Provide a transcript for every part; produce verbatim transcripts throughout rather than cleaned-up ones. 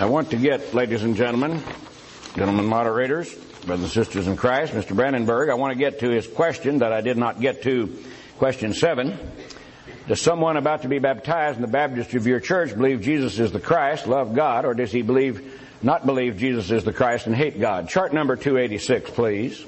I want to get, ladies and gentlemen, gentlemen moderators, brothers and sisters in Christ, Mister Brandenburg, I want to get to his question that I did not get to, question seven. Does someone about to be baptized in the baptistry of your church believe Jesus is the Christ, love God, or does he believe, not believe Jesus is the Christ and hate God? Chart number two eighty-six, please.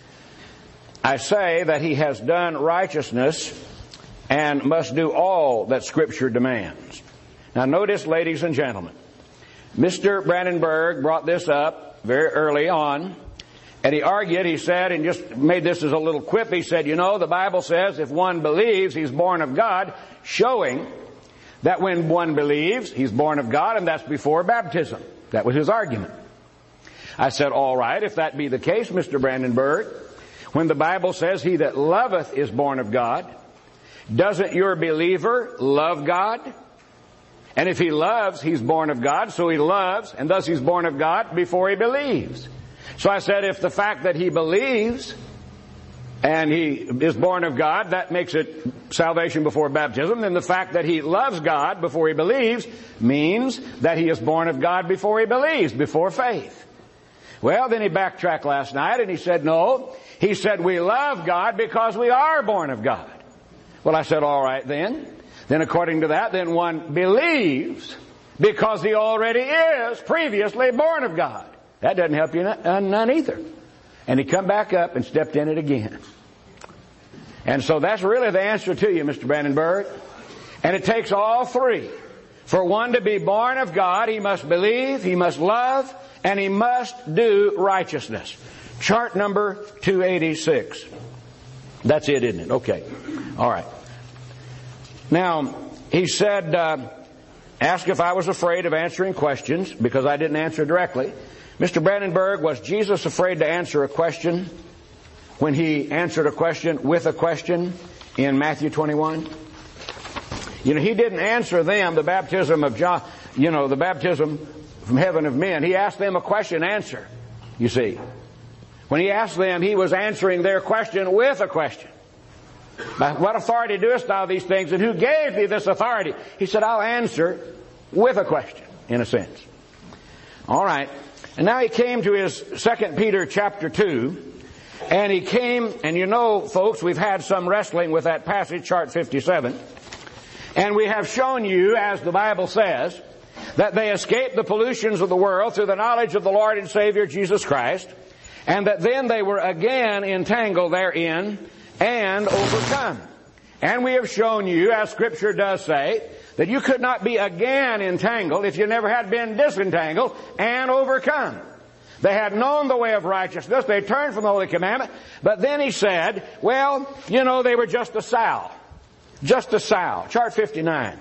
I say that he has done righteousness and must do all that Scripture demands. Now notice, ladies and gentlemen, Mister Brandenburg brought this up very early on, and he argued, he said, and just made this as a little quip, he said, you know, the Bible says if one believes, he's born of God, showing that when one believes, he's born of God, and that's before baptism. That was his argument. I said, all right, if that be the case, Mister Brandenburg, when the Bible says he that loveth is born of God, doesn't your believer love God? And if he loves, he's born of God, so he loves, and thus he's born of God before he believes. So I said, if the fact that he believes and he is born of God, that makes it salvation before baptism, then the fact that he loves God before he believes means that he is born of God before he believes, before faith. Well, then he backtracked last night and he said, no, he said we love God because we are born of God. Well, I said, all right then. Then according to that, then one believes because he already is previously born of God. That doesn't help you none, none either. And he come back up and stepped in it again. And so that's really the answer to you, Mister Brandenburg. And it takes all three. For one to be born of God, he must believe, he must love, and he must do righteousness. Chart number two eighty-six. That's it, isn't it? Okay. All right. Now, he said, uh, ask if I was afraid of answering questions because I didn't answer directly. Mister Brandenburg, was Jesus afraid to answer a question when he answered a question with a question in Matthew twenty-one? You know, he didn't answer them the baptism of John, you know, the baptism from heaven of men. He asked them a question answer, you see. When he asked them, he was answering their question with a question. By what authority doest thou these things, and who gave thee this authority? He said, I'll answer with a question, in a sense. All right. And now he came to his Second Peter chapter two, and he came, and you know, folks, we've had some wrestling with that passage, chart fifty-seven, and we have shown you, as the Bible says, that they escaped the pollutions of the world through the knowledge of the Lord and Savior Jesus Christ, and that then they were again entangled therein and overcome. And we have shown you, as Scripture does say, that you could not be again entangled if you never had been disentangled and overcome. They had known the way of righteousness. They turned from the Holy Commandment. But then he said, well, you know, they were just a sow. Just a sow. Chart fifty-nine.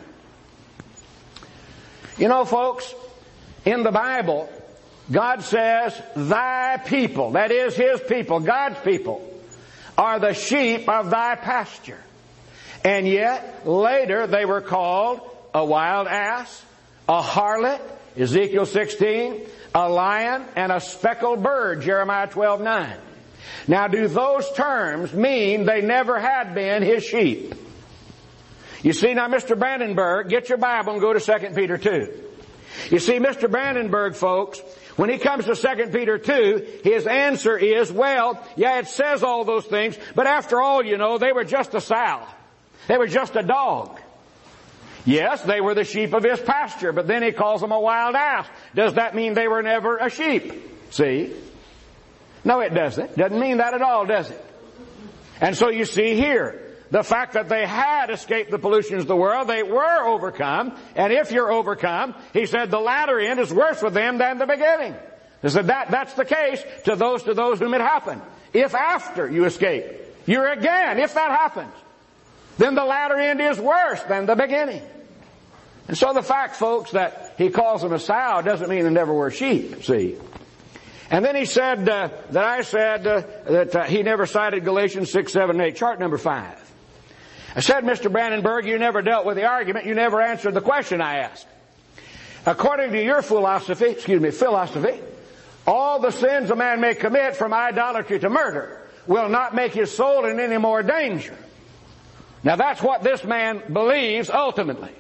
You know, folks, in the Bible, God says, thy people, that is His people, God's people, are the sheep of thy pasture. And yet, later they were called a wild ass, a harlot, Ezekiel sixteen, a lion, and a speckled bird, Jeremiah twelve nine. Now, do those terms mean they never had been His sheep? You see, now, Mister Brandenburg, get your Bible and go to Second Peter two. You see, Mister Brandenburg, folks, when he comes to Second Peter two, his answer is, well, yeah, it says all those things, but after all, you know, they were just a sow. They were just a dog. Yes, they were the sheep of His pasture, but then he calls them a wild ass. Does that mean they were never a sheep? See? No, it doesn't. Doesn't mean that at all, does it? And so you see here, the fact that they had escaped the pollutions of the world, they were overcome, and if you're overcome, he said the latter end is worse with them than the beginning. He said that, that's the case to those to those whom it happened. If after you escape, you're again, if that happens, then the latter end is worse than the beginning. And so the fact, folks, that he calls them a sow doesn't mean they never were sheep, see. And then he said uh, that I said uh, that uh, he never cited Galatians six, seven, eight, chart number five. I said, Mister Brandenburg, you never dealt with the argument. You never answered the question I asked. According to your philosophy, excuse me, philosophy, all the sins a man may commit from idolatry to murder will not make his soul in any more danger. Now that's what this man believes ultimately.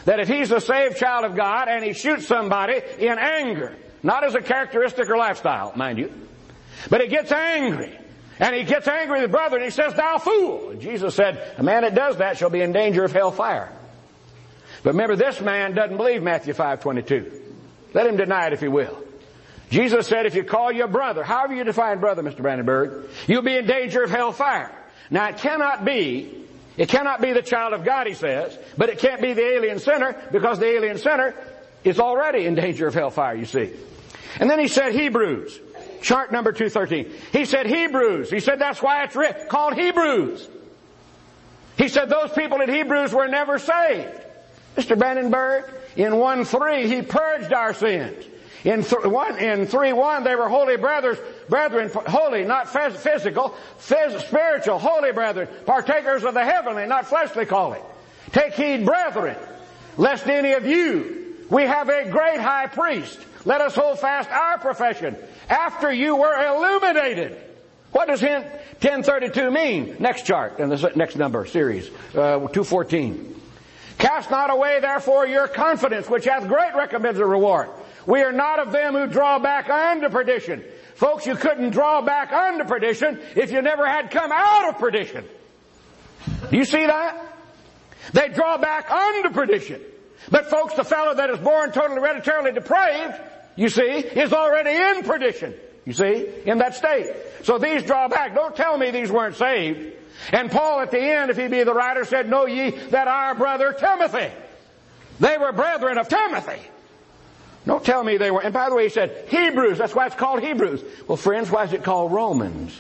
that if he's a saved child of God and he shoots somebody in anger, not as a characteristic or lifestyle, mind you, but he gets angry, and he gets angry with his brother, and he says, "Thou fool!" And Jesus said, "A man that does that shall be in danger of hellfire." But remember, this man doesn't believe Matthew five twenty-two. Let him deny it if he will. Jesus said, if you call your brother, however you define brother, Mister Brandenburg, you'll be in danger of hellfire. Now, it cannot be, it cannot be the child of God, he says, but it can't be the alien sinner, because the alien sinner is already in danger of hellfire, you see. And then he said Hebrews, chart number two thirteen. He said Hebrews. He said that's why it's written, called Hebrews. He said those people in Hebrews were never saved. Mister Brandenburg, in one three, he purged our sins. In th- one, in three one, they were holy brothers, brethren, holy, not phys- physical, phys- spiritual, holy brethren, partakers of the heavenly, not fleshly calling. Take heed, brethren, lest any of you, we have a great high priest. Let us hold fast our profession. After you were illuminated. What does ten thirty-two mean? Next chart, in the next number, series, uh, two fourteen. Cast not away, therefore, your confidence, which hath great recompense of reward. We are not of them who draw back unto perdition. Folks, you couldn't draw back unto perdition if you never had come out of perdition. Do you see that? They draw back unto perdition. But folks, the fellow that is born totally hereditarily depraved, you see, is already in perdition. You see, in that state. So these draw back. Don't tell me these weren't saved. And Paul at the end, if he be the writer, said, "Know ye that our brother Timothy," they were brethren of Timothy. Don't tell me they were. And by the way, he said Hebrews. That's why it's called Hebrews. Well, friends, why is it called Romans?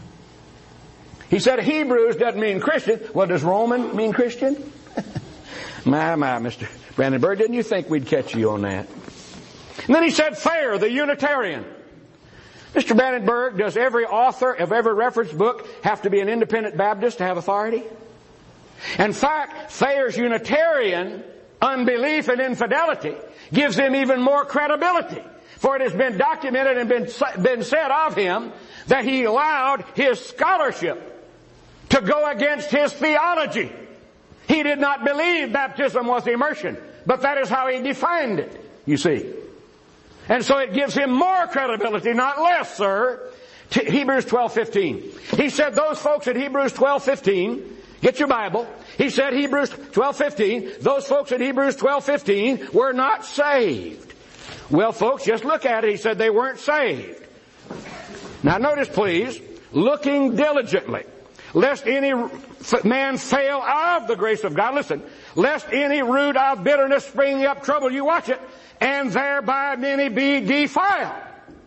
He said Hebrews doesn't mean Christian. Well, does Roman mean Christian? my, my, Mister Brandenburg, didn't you think we'd catch you on that? And then he said Fair, the Unitarian. Mister Brandenburg, does every author of every reference book have to be an independent Baptist to have authority? In fact, Fayer's Unitarian unbelief and infidelity gives him even more credibility. For it has been documented and been, been said of him that he allowed his scholarship to go against his theology. He did not believe baptism was immersion, but that is how he defined it, you see. And so it gives him more credibility, not less, sir. T- Hebrews twelve fifteen. He said those folks at Hebrews twelve fifteen, get your Bible. He said Hebrews twelve fifteen, those folks at Hebrews twelve fifteen were not saved. Well, folks, just look at it. He said they weren't saved. Now notice, please, looking diligently, lest any man fail of the grace of God. Listen, lest any root of bitterness spring up trouble you. Watch it. And thereby many be defiled.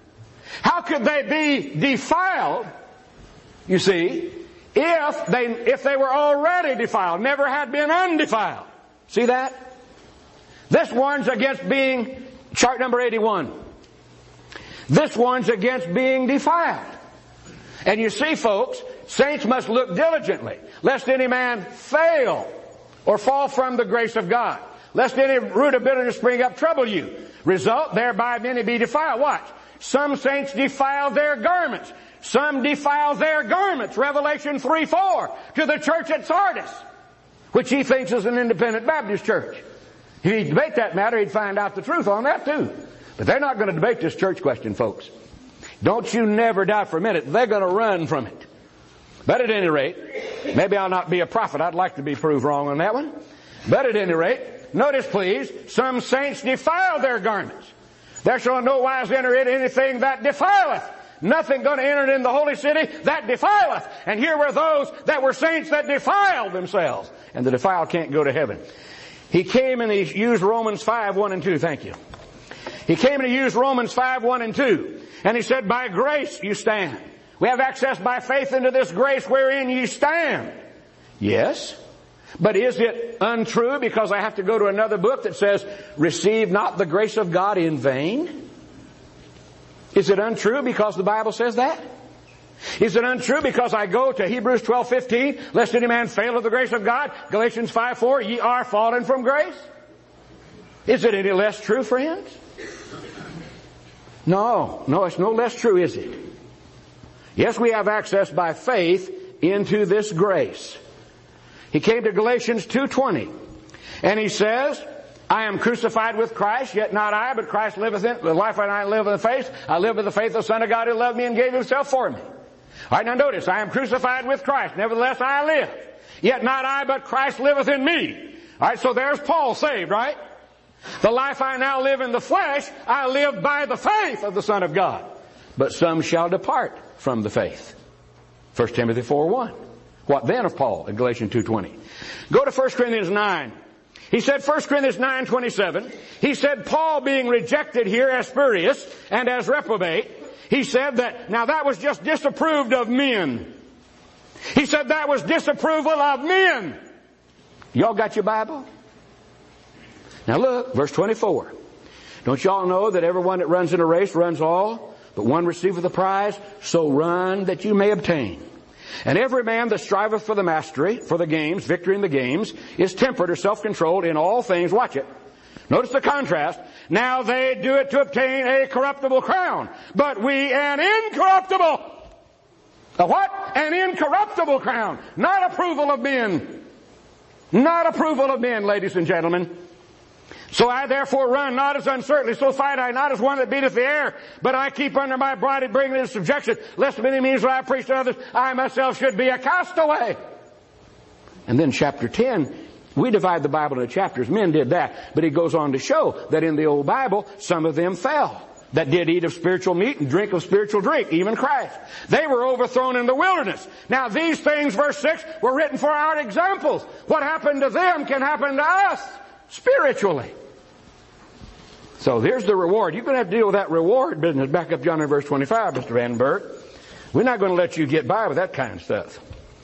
How could they be defiled, you see, if they, if they were already defiled, never had been undefiled? See that? This warns against being, chart number eighty-one. This warns against being defiled. And you see, folks, saints must look diligently, lest any man fail or fall from the grace of God. Lest any root of bitterness spring up trouble you. Result, thereby many be defiled. Watch. Some saints defile their garments. Some defile their garments. Revelation three four. To the church at Sardis, which he thinks is an independent Baptist church. If he'd debate that matter, he'd find out the truth on that too. But they're not going to debate this church question, folks. Don't you never doubt for a minute. They're going to run from it. But at any rate, maybe I'll not be a prophet. I'd like to be proved wrong on that one. But at any rate, notice, please, some saints defile their garments. There shall no wise enter in anything that defileth. Nothing going to enter in the holy city that defileth. And here were those that were saints that defiled themselves. And the defiled can't go to heaven. He came and he used Romans five, one and two. Thank you. He came and he used Romans five, one and two. And he said, by grace you stand. We have access by faith into this grace wherein ye stand. Yes. But is it untrue because I have to go to another book that says, receive not the grace of God in vain? Is it untrue because the Bible says that? Is it untrue because I go to Hebrews twelve fifteen, lest any man fail of the grace of God? Galatians five four, ye are fallen from grace? Is it any less true, friends? No, no, it's no less true, is it? Yes, we have access by faith into this grace. He came to Galatians two twenty, and he says, I am crucified with Christ, yet not I, but Christ liveth in, the life I live in the faith, I live with the faith of the Son of God who loved me and gave himself for me. Alright, now notice, I am crucified with Christ, nevertheless I live. Yet not I, but Christ liveth in me. Alright, so there's Paul saved, right? The life I now live in the flesh, I live by the faith of the Son of God. But some shall depart from the faith. First Timothy four one. What then of Paul in Galatians two twenty? Go to First Corinthians nine. He said, First Corinthians nine twenty-seven, he said, Paul being rejected here as spurious and as reprobate, he said that, now that was just disapproved of men. He said that was disapproval of men. Y'all got your Bible? Now look, verse twenty-four. Don't y'all know that everyone that runs in a race runs all, but one receiveth the prize? So run that you may obtain. And every man that striveth for the mastery, for the games, victory in the games, is temperate or self-controlled in all things. Watch it. Notice the contrast. Now they do it to obtain a corruptible crown, but we an incorruptible. A what? An incorruptible crown. Not approval of men. Not approval of men, ladies and gentlemen. So I therefore run not as uncertainly, so fight I not as one that beateth the air, but I keep under my body, bringing it into subjection, lest by any means when I preach to others, I myself should be a castaway. And then chapter ten, we divide the Bible into chapters. Men did that. But he goes on to show that in the old Bible, some of them fell. That did eat of spiritual meat and drink of spiritual drink, even Christ. They were overthrown in the wilderness. Now these things, verse six, were written for our examples. What happened to them can happen to us spiritually. So here's the reward. You're going to have to deal with that reward business. Back up John in verse twenty-five, Mister Vandenberg. We're not going to let you get by with that kind of stuff.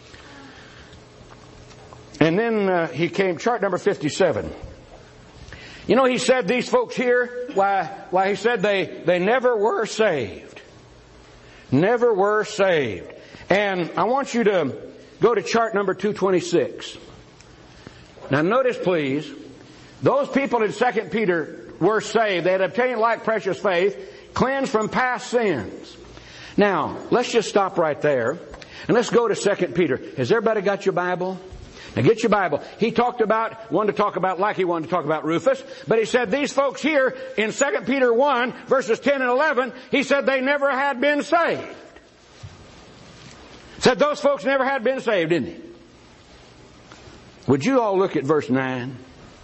And then uh, he came, chart number fifty-seven. You know, he said these folks here, why, why he said they, they never were saved. Never were saved. And I want you to go to chart number two twenty-six. Now notice please, those people in Second Peter were saved. They had obtained like precious faith, cleansed from past sins. Now, let's just stop right there, and let's go to Second Peter. Has everybody got your Bible? Now get your Bible. He talked about, wanted to talk about, like he wanted to talk about Rufus, but he said these folks here in Second Peter one, verses ten and eleven, he said they never had been saved. Said those folks never had been saved, didn't he? Would you all look at verse nine?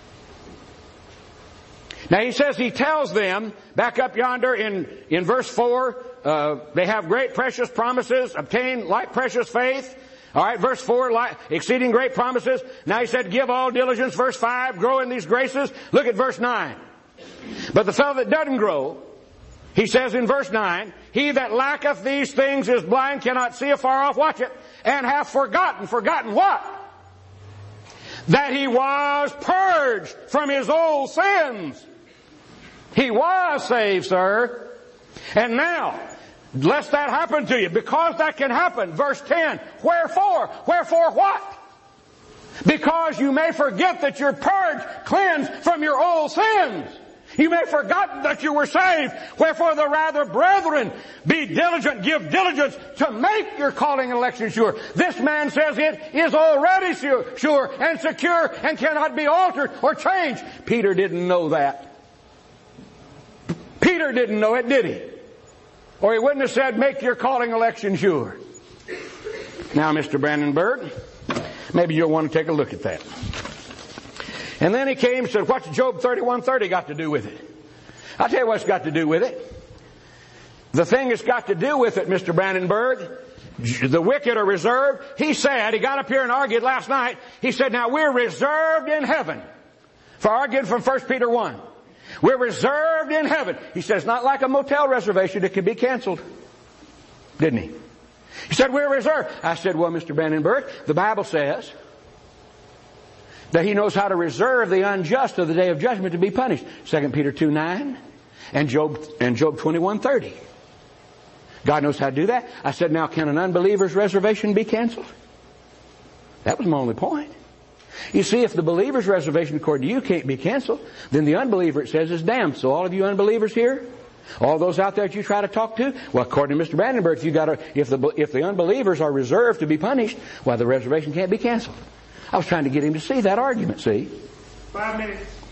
Now he says he tells them, back up yonder in, in verse four, uh, they have great precious promises, obtain like precious faith. Alright, verse four, like, exceeding great promises. Now he said, give all diligence. Verse five, grow in these graces. Look at verse nine. But the fellow that doesn't grow, he says in verse nine, he that lacketh these things is blind, cannot see afar off, watch it, and hath forgotten. Forgotten what? That he was purged from his old sins. He was saved, sir. And now, lest that happen to you, because that can happen, verse ten, wherefore? Wherefore what? Because you may forget that you're purged, cleansed from your old sins. You may have forgotten that you were saved. Wherefore the rather, brethren, be diligent, give diligence to make your calling and election sure. This man says it is already sure, sure and secure and cannot be altered or changed. Peter didn't know that. Peter didn't know it, did he? Or he wouldn't have said, make your calling election sure. Now, Mister Brandenburg, maybe you'll want to take a look at that. And then he came and said, what's Job thirty-one thirty got to do with it? I'll tell you what's got to do with it. The thing that's got to do with it, Mister Brandenburg, the wicked are reserved. He said, he got up here and argued last night, he said, now we're reserved in heaven. For arguing from First Peter one. We're reserved in heaven. He says, not like a motel reservation, it can be canceled. Didn't he? He said, we're reserved. I said, well, Mister Brandenburg, the Bible says that he knows how to reserve the unjust of the day of judgment to be punished. Second Peter two nine and Job, and Job twenty-one thirty. God knows how to do that. I said, now can an unbeliever's reservation be canceled? That was my only point. You see, if the believer's reservation, according to you, can't be canceled, then the unbeliever, it says, is damned. So all of you unbelievers here, all those out there that you try to talk to, well, according to Mister Brandenburg, if you got a, if the if the unbelievers are reserved to be punished, well, the reservation can't be canceled. I was trying to get him to see that argument. See, five minutes.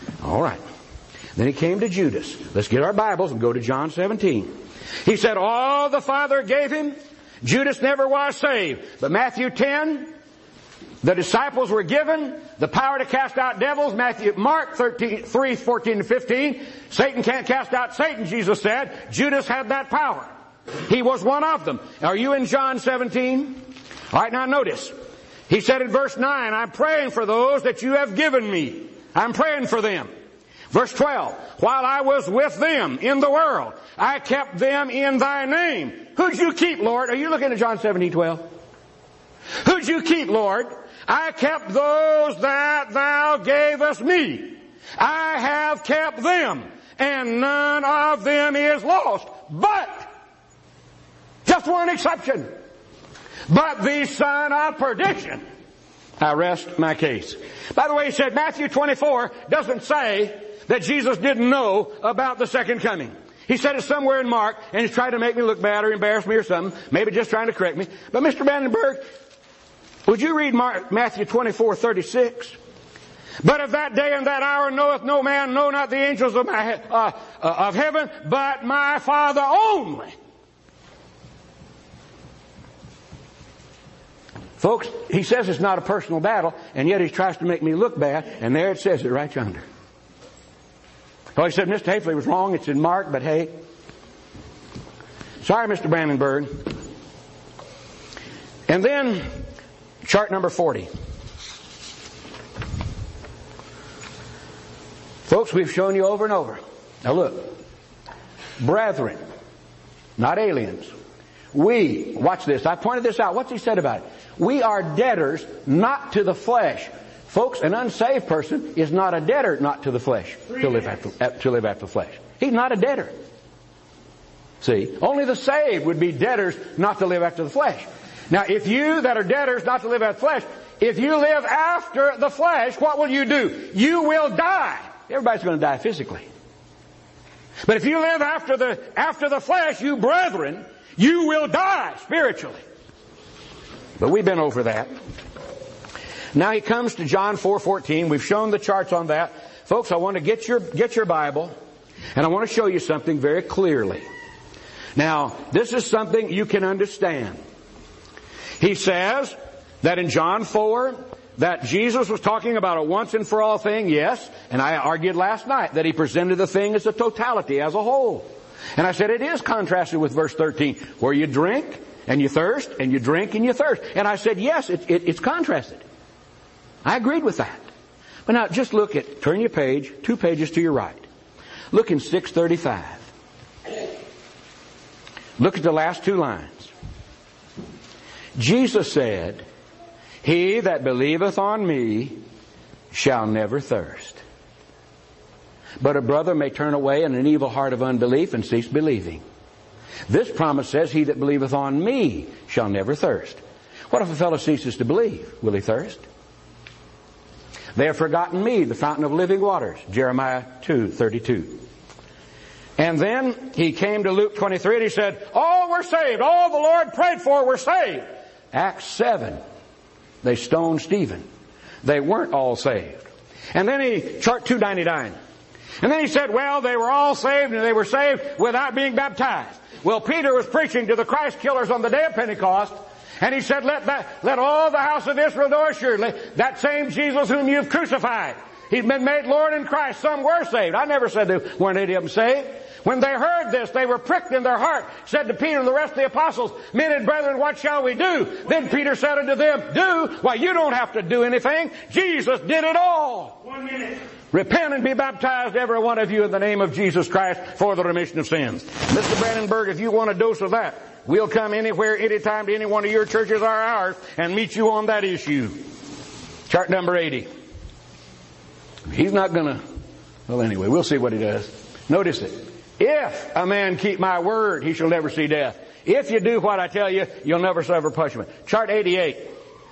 All right. Then he came to Judas. Let's get our Bibles and go to John seventeen. He said all the Father gave him, Judas never was saved. But Matthew ten, the disciples were given the power to cast out devils. Matthew, Mark thirteen, three, fourteen to fifteen. Satan can't cast out Satan, Jesus said. Judas had that power. He was one of them. Are you in John seventeen? All right, now notice. He said in verse nine, I'm praying for those that you have given me. I'm praying for them. Verse twelve, while I was with them in the world, I kept them in thy name. Who'd you keep, Lord? Are you looking at John seventeen, twelve? Who'd you keep, Lord? I kept those that thou gavest me. I have kept them, and none of them is lost. But, just one exception. But the son of perdition. I rest my case. By the way, he said Matthew twenty-four doesn't say that Jesus didn't know about the second coming. He said it somewhere in Mark, and he's trying to make me look bad or embarrass me or something. Maybe just trying to correct me. But Mister Brandenburg, would you read Mark, Matthew twenty-four, thirty-six? But of that day and that hour knoweth no man, no not the angels of my uh, uh, of heaven, but my Father only. Folks, he says it's not a personal battle, and yet he tries to make me look bad, and there it says it right yonder. Oh, he said Mister Hafley was wrong. It's in Mark, but hey. Sorry, Mister Brandenburg. And then, chart number forty. Folks, we've shown you over and over. Now look. Brethren, not aliens. We, watch this. I pointed this out. What's he said about it? We are debtors not to the flesh. Folks, an unsaved person is not a debtor not to the flesh, to live after, to live after the flesh. He's not a debtor. See, only the saved would be debtors not to live after the flesh. Now, if you that are debtors not to live after the flesh, if you live after the flesh, what will you do? You will die. Everybody's going to die physically. But if you live after the, after the flesh, you brethren, you will die spiritually. But we've been over that. Now he comes to John four fourteen. We've shown the charts on that. Folks, I want to get your, get your Bible, and I want to show you something very clearly. Now, this is something you can understand. He says that in John four, that Jesus was talking about a once and for all thing, yes, and I argued last night that he presented the thing as a totality, as a whole. And I said it is contrasted with verse thirteen, where you drink and you thirst, and you drink and you thirst. And I said, yes, it, it, it's contrasted. I agreed with that. But now just look at, turn your page, two pages to your right. Look in six thirty-five. Look at the last two lines. Jesus said, he that believeth on me shall never thirst. But a brother may turn away in an evil heart of unbelief and cease believing. This promise says, he that believeth on me shall never thirst. What if a fellow ceases to believe? Will he thirst? They have forgotten me, the fountain of living waters. Jeremiah two thirty-two. And then he came to Luke twenty-three and he said, all were saved. All the Lord prayed for were saved. Acts seven. They stoned Stephen. They weren't all saved. And then he, chart two ninety-nine. And then he said, well, they were all saved and they were saved without being baptized. Well, Peter was preaching to the Christ killers on the day of Pentecost. And he said, let that, let all the house of Israel know assuredly, that same Jesus whom you've crucified, he's been made Lord in Christ. Some were saved. I never said there weren't any of them saved. When they heard this, they were pricked in their heart, said to Peter and the rest of the apostles, men and brethren, what shall we do? Then Peter said unto them, do? Why, you don't have to do anything. Jesus did it all. One minute. Repent and be baptized, every one of you, in the name of Jesus Christ for the remission of sins. Mister Brandenburg, if you want a dose of that, we'll come anywhere, anytime to any one of your churches or ours and meet you on that issue. Chart number eighty. He's not gonna, well anyway, we'll see what he does. Notice it. If a man keep my word, he shall never see death. If you do what I tell you, you'll never suffer punishment. Chart eighty-eight.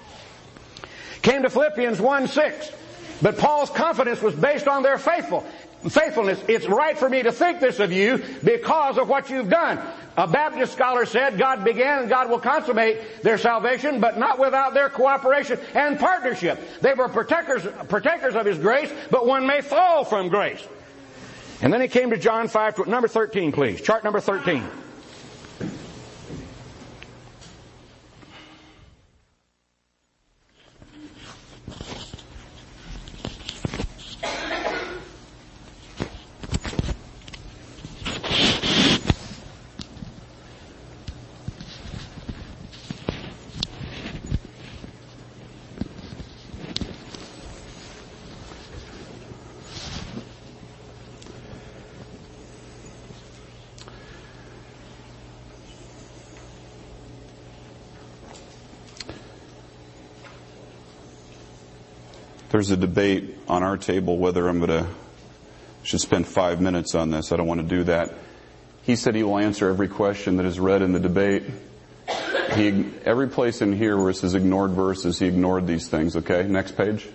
Came to Philippians one six. But Paul's confidence was based on their faithful. faithfulness. It's right for me to think this of you because of what you've done. A Baptist scholar said God began and God will consummate their salvation, but not without their cooperation and partnership. They were partakers, partakers of His grace, but one may fall from grace. And then he came to John five, number thirteen, please. Chart number thirteen. There's a debate on our table whether I'm going to should spend five minutes on this. I don't want to do that. He said he will answer every question that is read in the debate. He, every place in here where it says ignored verses, he ignored these things. Okay, next page.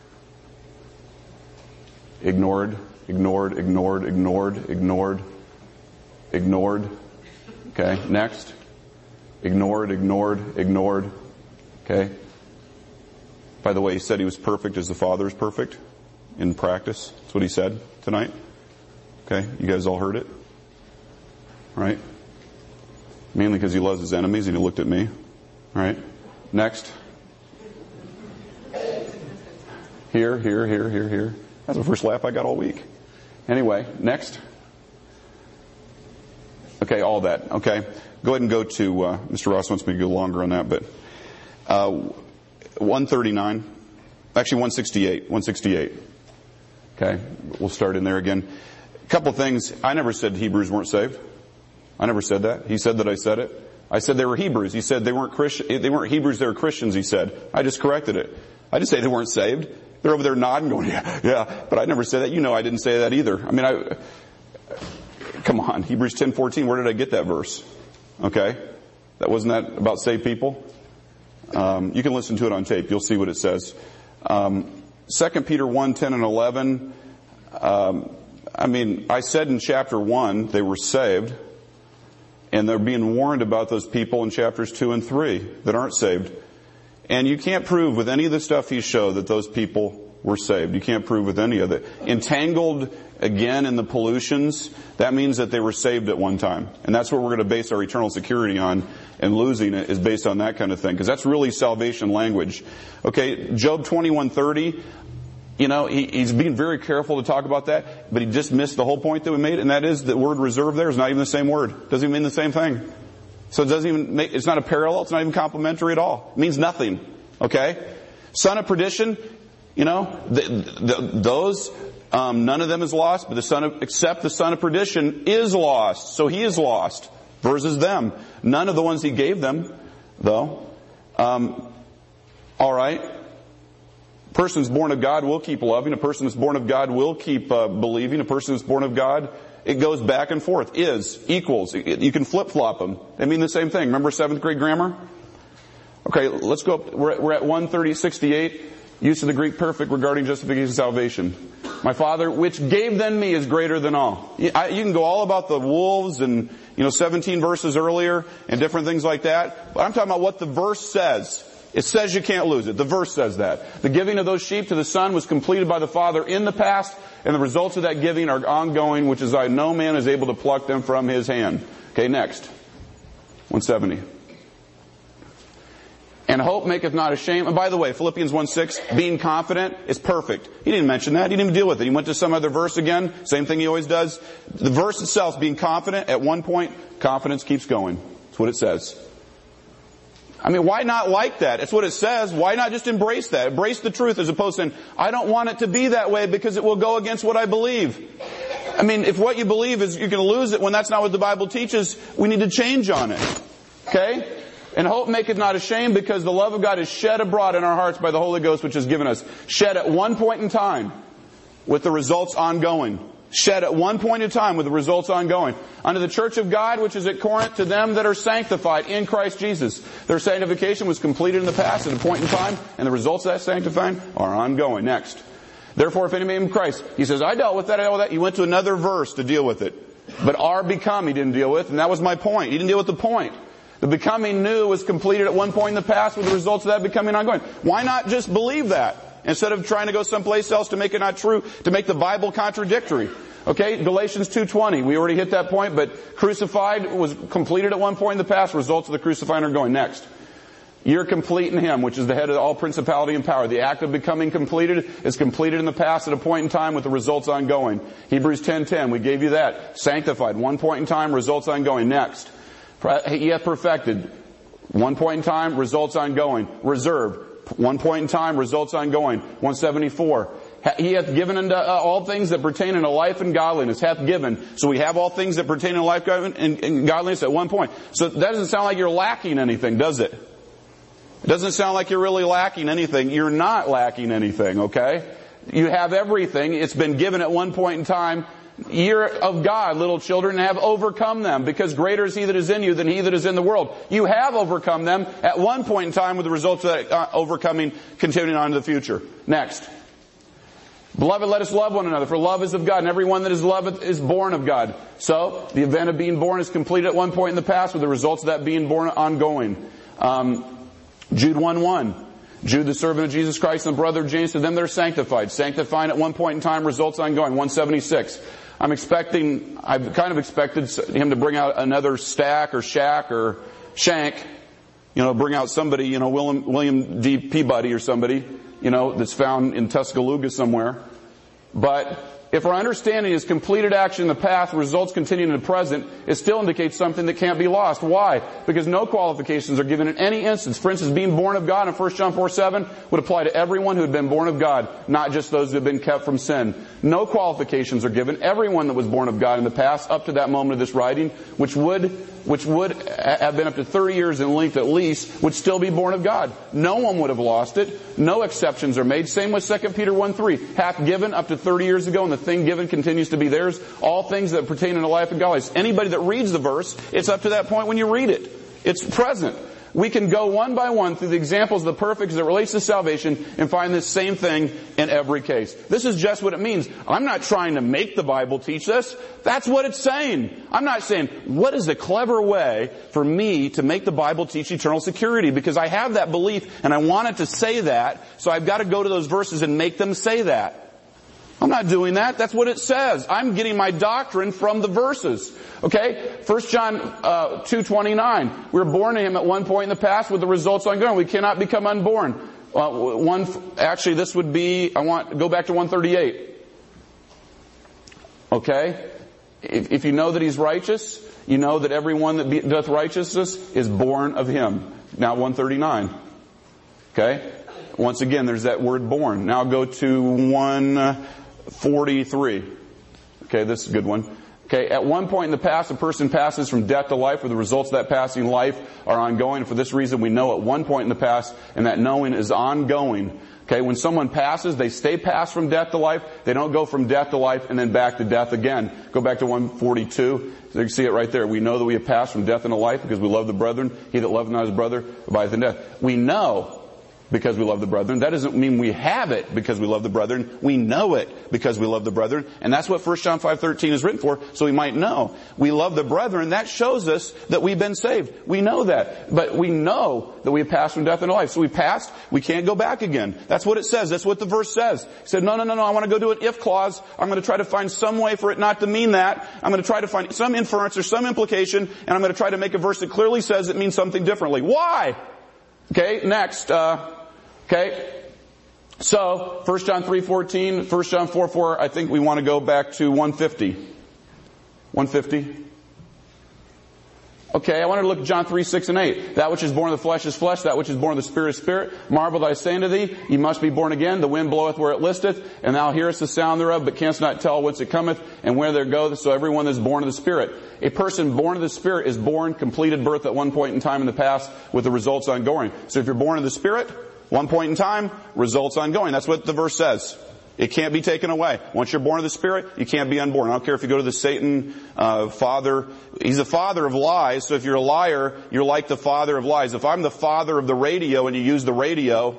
Ignored, ignored, ignored, ignored, ignored, ignored. Okay, next. Ignored, ignored, ignored. Okay. By the way, he said he was perfect as the Father is perfect in practice. That's what he said tonight. Okay, you guys all heard it? Right? Mainly because he loves his enemies and he looked at me. Right? Next. Here, here, here, here, here. That's the first laugh I got all week. Anyway, next. Okay, all that. Okay. Go ahead and go to, uh, Mister Ross wants me to go longer on that, but, uh, one thirty-nine, actually one sixty-eight, one sixty-eight. Okay, we'll start in there again. A couple things. I never said Hebrews weren't saved. I never said that. He said that I said it. I said they were Hebrews. He said they weren't Christian. They weren't Hebrews. They were Christians. He said. I just corrected it. I didn't say they weren't saved. They're over there nodding, going, yeah, yeah. But I never said that. You know, I didn't say that either. I mean, I. Come on, Hebrews ten fourteen. Where did I get that verse? Okay, that wasn't that about saved people. Um, you can listen to it on tape. You'll see what it says. Um, Second Peter one, ten and eleven. Um, I mean, I said in chapter one they were saved, and they're being warned about those people in chapters two and three that aren't saved. And you can't prove with any of the stuff he showed that those people were saved. You can't prove with any of it. Entangled again in the pollutions, that means that they were saved at one time. And that's what we're going to base our eternal security on, and losing it is based on that kind of thing, because that's really salvation language. Okay, Job twenty-one thirty, you know, he, he's being very careful to talk about that, but he just missed the whole point that we made, and that is the word reserve there is not even the same word. Doesn't even mean the same thing. So it doesn't even make, it's not a parallel, it's not even complementary at all. It means nothing. Okay? Son of perdition, you know, the, the, those, um, none of them is lost, but the son of, except the son of perdition is lost. So he is lost versus them. None of the ones he gave them, though. Um, all right. Person that's born of God will keep loving. A person that's born of God will keep uh, believing. A person that's born of God, it goes back and forth. Is, equals. You can flip-flop them. They mean the same thing. Remember seventh grade grammar? Okay, let's go up. We're, we're at one thirty sixty-eight. Use of the Greek perfect regarding justification and salvation. My Father, which gave them me, is greater than all. You can go all about the wolves and, you know, seventeen verses earlier and different things like that. But I'm talking about what the verse says. It says you can't lose it. The verse says that. The giving of those sheep to the Son was completed by the Father in the past, and the results of that giving are ongoing, which is why no man is able to pluck them from his hand. Okay, next. one seventy. And hope maketh not ashamed. And by the way, Philippians one six, being confident is perfect. He didn't mention that. He didn't even deal with it. He went to some other verse again. Same thing he always does. The verse itself, being confident, at one point, confidence keeps going. That's what it says. I mean, why not like that? It's what it says. Why not just embrace that? Embrace the truth as opposed to saying, I don't want it to be that way because it will go against what I believe. I mean, if what you believe is you're going to lose it when that's not what the Bible teaches, we need to change on it. Okay? And hope maketh not ashamed, because the love of God is shed abroad in our hearts by the Holy Ghost which is given us. Shed at one point in time with the results ongoing. Shed at one point in time with the results ongoing. Unto the church of God which is at Corinth, to them that are sanctified in Christ Jesus. Their sanctification was completed in the past at a point in time, and the results of that sanctifying are ongoing. Next. Therefore, if any man be in Christ, he says, I dealt with that, I dealt with that. He went to another verse to deal with it. But our become he didn't deal with, and that was my point. He didn't deal with the point. The becoming new was completed at one point in the past with the results of that becoming ongoing. Why not just believe that instead of trying to go someplace else to make it not true, to make the Bible contradictory? Okay, Galatians two twenty, we already hit that point, but crucified was completed at one point in the past, results of the crucifying are going. Next. You're complete in Him, which is the head of all principality and power. The act of becoming completed is completed in the past at a point in time with the results ongoing. Hebrews ten ten, we gave you that. Sanctified, one point in time, results ongoing. Next. He hath perfected, one point in time, results ongoing. Reserved, one point in time, results ongoing. one seventy-four. He hath given unto all things that pertain unto life and godliness. Hath given. So we have all things that pertain to life and godliness at one point. So that doesn't sound like you're lacking anything, does it? It doesn't sound like you're really lacking anything. You're not lacking anything, okay? You have everything. It's been given at one point in time. You're of God, little children, and have overcome them, because greater is He that is in you than he that is in the world. You have overcome them at one point in time with the results of that uh, overcoming continuing on to the future. Next. Beloved, let us love one another, for love is of God, and everyone that is loved is born of God. So, the event of being born is completed at one point in the past with the results of that being born ongoing. Um, Jude one one. Jude, the servant of Jesus Christ and the brother of James, to them that are sanctified. Sanctifying at one point in time, results ongoing. one seventy-six. I'm expecting, I've kind of expected him to bring out another Stack or Shack or Shank. You know, bring out somebody, you know, William, William D. Peabody or somebody, you know, that's found in Tuscaloosa somewhere. But if our understanding is completed action in the past, results continuing in the present, it still indicates something that can't be lost. Why? Because no qualifications are given in any instance. For instance, being born of God in First John four seven would apply to everyone who had been born of God, not just those who had been kept from sin. No qualifications are given. Everyone that was born of God in the past, up to that moment of this writing, which would, which would have been up to thirty years in length at least, would still be born of God. No one would have lost it. No exceptions are made. Same with Second Peter one three. Hath given up to thirty years ago, and the thing given continues to be theirs. All things that pertain unto life and godliness. Anybody that reads the verse, it's up to that point when you read it. It's present. We can go one by one through the examples of the perfect as it relates to salvation and find this same thing in every case. This is just what it means. I'm not trying to make the Bible teach this. That's what it's saying. I'm not saying, what is the clever way for me to make the Bible teach eternal security? Because I have that belief and I want it to say that, so I've got to go to those verses and make them say that. I'm not doing that. That's what it says. I'm getting my doctrine from the verses. Okay? First John uh, two twenty-nine. We were born to Him at one point in the past with the results ongoing. We cannot become unborn. Uh, one, actually, this would be, I want to go back to one thirty-eight. Okay? If, if you know that He's righteous, you know that everyone that be, doth righteousness is born of Him. Now one thirty-nine. Okay? Once again, there's that word born. Now go to one forty-three. Okay, this is a good one. Okay, at one point in the past, a person passes from death to life, where the results of that passing life are ongoing. For this reason, we know at one point in the past, and that knowing is ongoing. Okay, when someone passes, they stay passed from death to life. They don't go from death to life and then back to death again. Go back to one forty-two. So you can see it right there. We know that we have passed from death into life because we love the brethren. He that loveth not his brother abideth in death. We know because we love the brethren. That doesn't mean we have it because we love the brethren. We know it because we love the brethren. And that's what First John five thirteen is written for, so we might know. We love the brethren. That shows us that we've been saved. We know that. But we know that we have passed from death into life. So we passed, we can't go back again. That's what it says. That's what the verse says. He said, no, no, no, no, I want to go do an if clause. I'm going to try to find some way for it not to mean that. I'm going to try to find some inference or some implication, and I'm going to try to make a verse that clearly says it means something differently. Why? Okay, next, uh, Okay, so First John three fourteen, First John four four, I think we want to go back to one fifty. one fifty. Okay, I want to look at John three six and eight. That which is born of the flesh is flesh, that which is born of the spirit is spirit. Marvel that I say unto thee, ye must be born again. The wind bloweth where it listeth, and thou hearest the sound thereof, but canst not tell whence it cometh, and where there goeth. So everyone that is born of the Spirit. A person born of the Spirit is born, completed birth at one point in time in the past, with the results ongoing. So if you're born of the Spirit, one point in time, results ongoing. That's what the verse says. It can't be taken away. Once you're born of the Spirit, you can't be unborn. I don't care if you go to the Satan uh, father. He's the father of lies, so if you're a liar, you're like the father of lies. If I'm the father of the radio and you use the radio,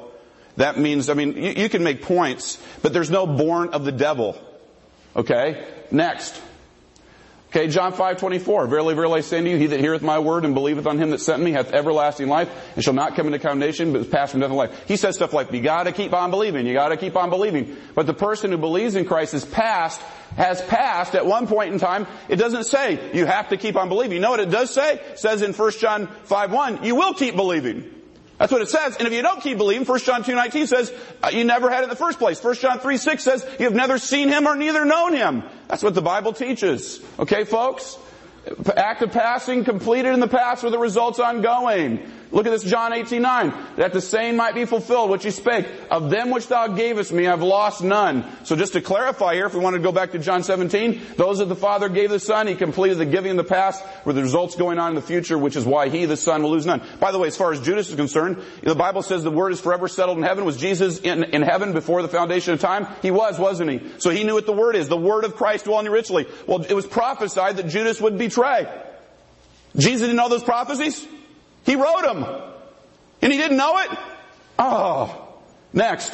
That means, I mean, you, you can make points, but there's no born of the devil. Okay? Next. Okay, John five twenty-four. Verily, verily, I say unto you, he that heareth my word and believeth on him that sent me hath everlasting life, and shall not come into condemnation, but is passed from death to life. He says stuff like, you gotta keep on believing, you gotta keep on believing. But the person who believes in Christ is past, has passed at one point in time. It doesn't say you have to keep on believing. You know what it does say? It says in First John five one, you will keep believing. That's what it says. And if you don't keep believing, First John two nineteen says, uh, you never had it in the first place. First John three six says, you have neither seen him or neither known him. That's what the Bible teaches. Okay, folks? Act of passing completed in the past with the results ongoing. Look at this, John eighteen nine. That the same might be fulfilled, which he spake. Of them which thou gavest me, I've lost none. So just to clarify here, if we want to go back to John seventeen, those that the Father gave the Son, he completed the giving in the past with the results going on in the future, which is why he, the Son, will lose none. By the way, as far as Judas is concerned, the Bible says the word is forever settled in heaven. Was Jesus in, in heaven before the foundation of time? He was, wasn't he? So he knew what the word is. The word of Christ dwelling richly. Well, it was prophesied that Judas would betray. Jesus didn't know those prophecies? He wrote them. And he didn't know it? Oh. Next.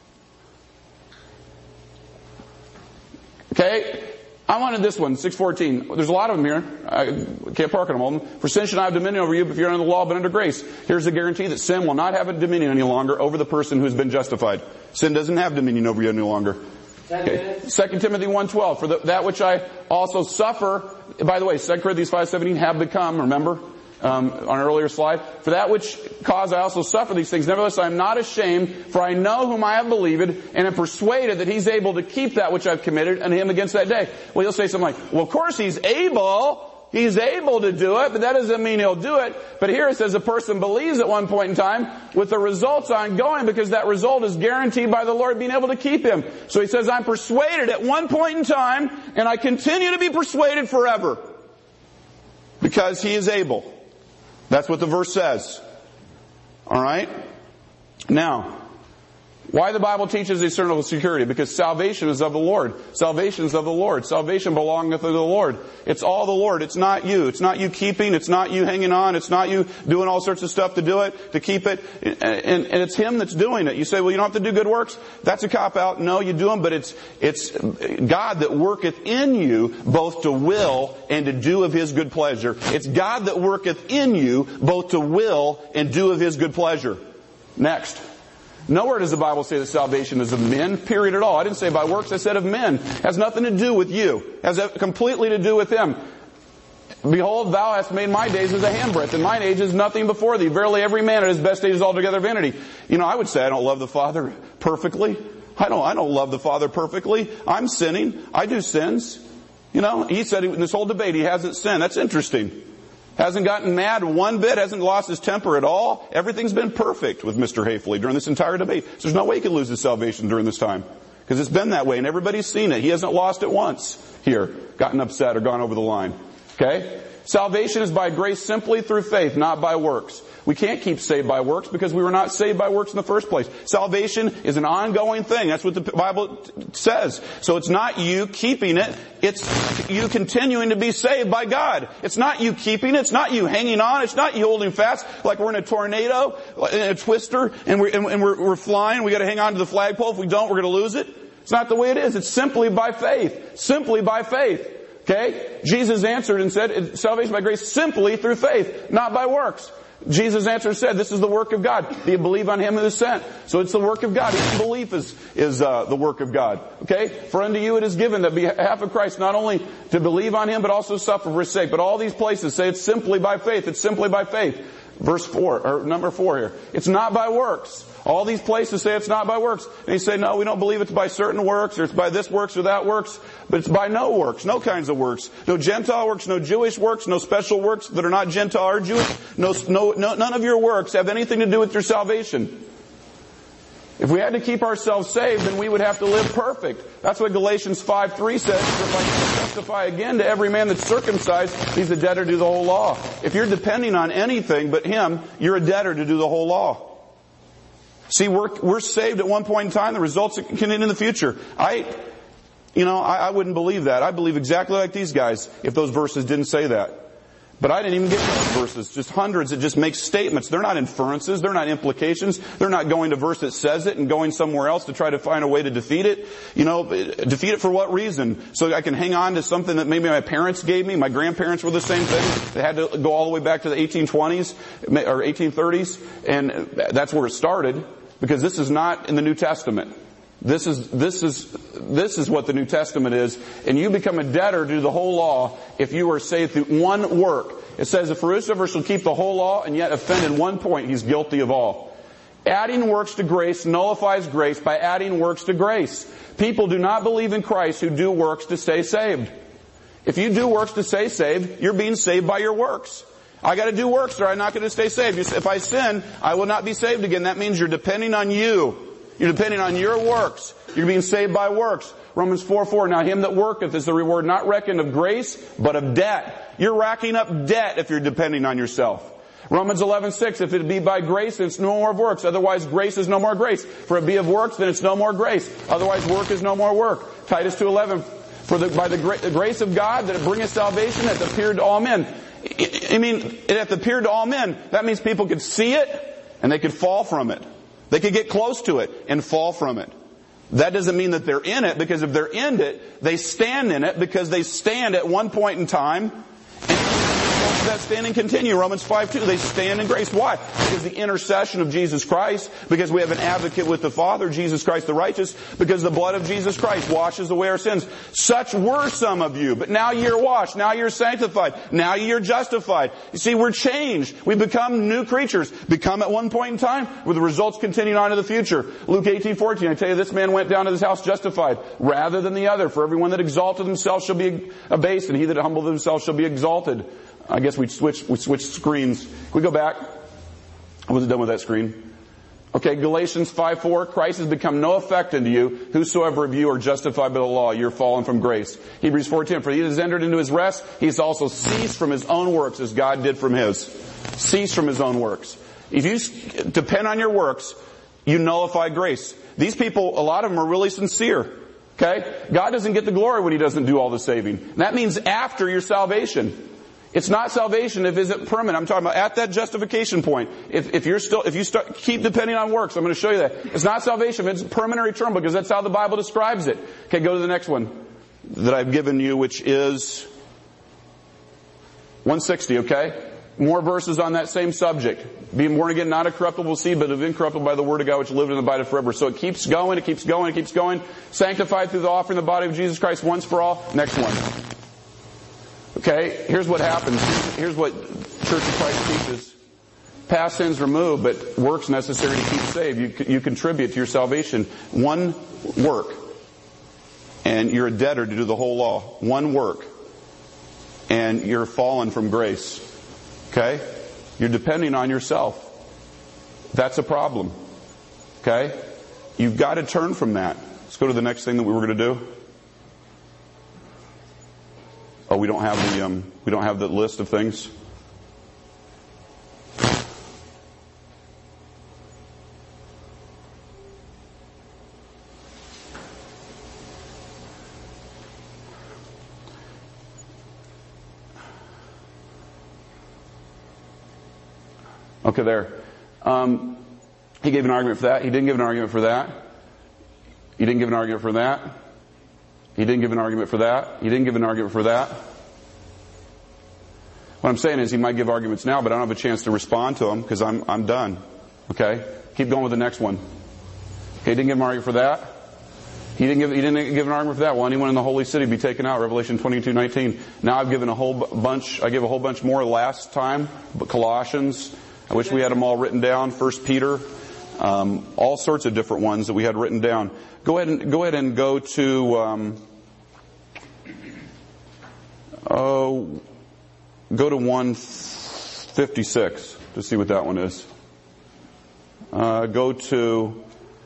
Okay. I wanted this one, six fourteen. There's a lot of them here. I can't park on them all. For sin should not have dominion over you, but if you're under the law, but under grace. Here's the guarantee that sin will not have a dominion any longer over the person who's been justified. Sin doesn't have dominion over you any longer. Okay. Second Timothy one twelve. For the, that which I also suffer, by the way, Second Corinthians five seventeen, have become, remember? Um, on an earlier slide. For that which cause I also suffer these things. Nevertheless, I am not ashamed, for I know whom I have believed, and am persuaded that he's able to keep that which I've committed, and him against that day. Well, you'll say something like, well, of course he's able. He's able to do it, but that doesn't mean he'll do it. But here it says a person believes at one point in time with the results ongoing, because that result is guaranteed by the Lord being able to keep him. So he says, I'm persuaded at one point in time, and I continue to be persuaded forever. Because he is able. That's what the verse says. Alright? Now, why the Bible teaches eternal security? Because salvation is of the Lord. Salvation is of the Lord. Salvation belongeth to the Lord. It's all the Lord. It's not you. It's not you keeping. It's not you hanging on. It's not you doing all sorts of stuff to do it, to keep it. And, and it's Him that's doing it. You say, well, you don't have to do good works. That's a cop-out. No, you do them, but it's, it's God that worketh in you both to will and to do of His good pleasure. It's God that worketh in you both to will and do of His good pleasure. Next. Nowhere does the Bible say that salvation is of men, period at all. I didn't say by works, I said of men. It has nothing to do with you. It has completely to do with Him. Behold, thou hast made my days as a handbreadth, and mine age is nothing before thee. Verily every man at his best age is altogether vanity. You know, I would say I don't love the Father perfectly. I don't, I don't love the Father perfectly. I'm sinning. I do sins. You know, he said in this whole debate he hasn't sinned. That's interesting. Hasn't gotten mad one bit, hasn't lost his temper at all. Everything's been perfect with Mister Hafley during this entire debate. So there's no way he can lose his salvation during this time. Because it's been that way and everybody's seen it. He hasn't lost it once here, gotten upset or gone over the line. Okay? Salvation is by grace simply through faith, not by works. We can't keep saved by works because we were not saved by works in the first place. Salvation is an ongoing thing. That's what the Bible says. So it's not you keeping it. It's you continuing to be saved by God. It's not you keeping it. It's not you hanging on. It's not you holding fast like we're in a tornado, in a twister, and we're, and we're, we're flying. We got to hang on to the flagpole. If we don't, we're going to lose it. It's not the way it is. It's simply by faith. Simply by faith. Okay? Jesus answered and said, salvation by grace simply through faith, not by works. Jesus answered and said, this is the work of God. Do you believe on Him who is sent? So it's the work of God. Even belief is, is uh, the work of God. Okay? For unto you it is given that behalf of Christ not only to believe on Him, but also suffer for His sake. But all these places say it's simply by faith. It's simply by faith. Verse four, or number four here. It's not by works. All these places say it's not by works. And you say, no, we don't believe it's by certain works, or it's by this works or that works, but it's by no works, no kinds of works. No Gentile works, no Jewish works, no special works that are not Gentile or Jewish. No, no, no, none of your works have anything to do with your salvation. If we had to keep ourselves saved, then we would have to live perfect. That's what Galatians five three says. If I can testify again to every man that's circumcised, he's a debtor to do the whole law. If you're depending on anything but Him, you're a debtor to do the whole law. See, we're, we're saved at one point in time. The results can end in the future. I, you know, I, I wouldn't believe that. I believe exactly like these guys if those verses didn't say that. But I didn't even get those verses, just hundreds that just make statements. They're not inferences, they're not implications, they're not going to verse that says it and going somewhere else to try to find a way to defeat it. You know, defeat it for what reason? So I can hang on to something that maybe my parents gave me, my grandparents were the same thing. They had to go all the way back to the eighteen twenties or eighteen thirties, and that's where it started, because this is not in the New Testament. This is, this is, this is what the New Testament is. And you become a debtor to the whole law if you are saved through one work. It says, if whosoever shall keep the whole law and yet offend in one point, he's guilty of all. Adding works to grace nullifies grace by adding works to grace. People do not believe in Christ who do works to stay saved. If you do works to stay saved, you're being saved by your works. I gotta do works or I'm not gonna stay saved. If I sin, I will not be saved again. That means you're depending on you. You're depending on your works. You're being saved by works. Romans four four, now him that worketh is the reward not reckoned of grace, but of debt. You're racking up debt if you're depending on yourself. Romans eleven six, if it be by grace, then it's no more of works. Otherwise grace is no more grace. For it be of works, then it's no more grace. Otherwise work is no more work. Titus two eleven, for the, by the, gra- the grace of God that it bringeth salvation hath appeared to all men. I, I mean, it hath appeared to all men. That means people could see it and they could fall from it. They could get close to it and fall from it. That doesn't mean that they're in it, because if they're in it, they stand in it because they stand at one point in time. And that stand and continue. Romans five two, they stand in grace. Why? Because the intercession of Jesus Christ, because we have an advocate with the Father, Jesus Christ the righteous, because the blood of Jesus Christ washes away our sins. Such were some of you, but now you're washed, now you're sanctified, now you're justified. You see, we're changed. We become new creatures. Become at one point in time, with the results continuing on to the future. Luke eighteen fourteen, I tell you, this man went down to his house justified, rather than the other. For everyone that exalted himself shall be abased, and he that humbled himself shall be exalted. I guess we switched, we switched screens. Can we go back? I wasn't done with that screen. Okay, Galatians five four, Christ has become no effect unto you. Whosoever of you are justified by the law, you're fallen from grace. Hebrews four ten, for he that has entered into his rest, he has also ceased from his own works as God did from his. Cease from his own works. If you depend on your works, you nullify grace. These people, a lot of them are really sincere. Okay? God doesn't get the glory when he doesn't do all the saving. That means after your salvation. It's not salvation if it's permanent. I'm talking about at that justification point. If, if you're still, if you start, keep depending on works, I'm going to show you that. It's not salvation, it's permanent or eternal, because that's how the Bible describes it. Okay, go to the next one that I've given you, which is one sixty, okay? More verses on that same subject. Being born again, not a corruptible seed, but of incorruptible by the word of God, which lived and abideth forever. So it keeps going, it keeps going, it keeps going. Sanctified through the offering of the body of Jesus Christ once for all. Next one. Okay, here's what happens. Here's what Church of Christ teaches. Past sins removed, but works necessary to keep saved. You, you contribute to your salvation. One work. And you're a debtor to do the whole law. One work. And you're fallen from grace. Okay? You're depending on yourself. That's a problem. Okay? You've got to turn from that. Let's go to the next thing that we were going to do. Oh, we don't have the um, we don't have the list of things. Okay, there. Um, he gave an argument for that. He didn't give an argument for that. He didn't give an argument for that. He didn't give an argument for that. He didn't give an argument for that. What I'm saying is he might give arguments now, but I don't have a chance to respond to them because I'm I'm done. Okay? Keep going with the next one. Okay, he didn't give an argument for that. He didn't give he didn't give an argument for that. Will anyone in the holy city be taken out? Revelation twenty-two nineteen. Now I've given a whole bunch. I gave a whole bunch more last time. But Colossians. I wish we had them all written down. First Peter. Um, all sorts of different ones that we had written down. Go ahead and go ahead and go to um, oh, go to one fifty-six to see what that one is. Uh, go to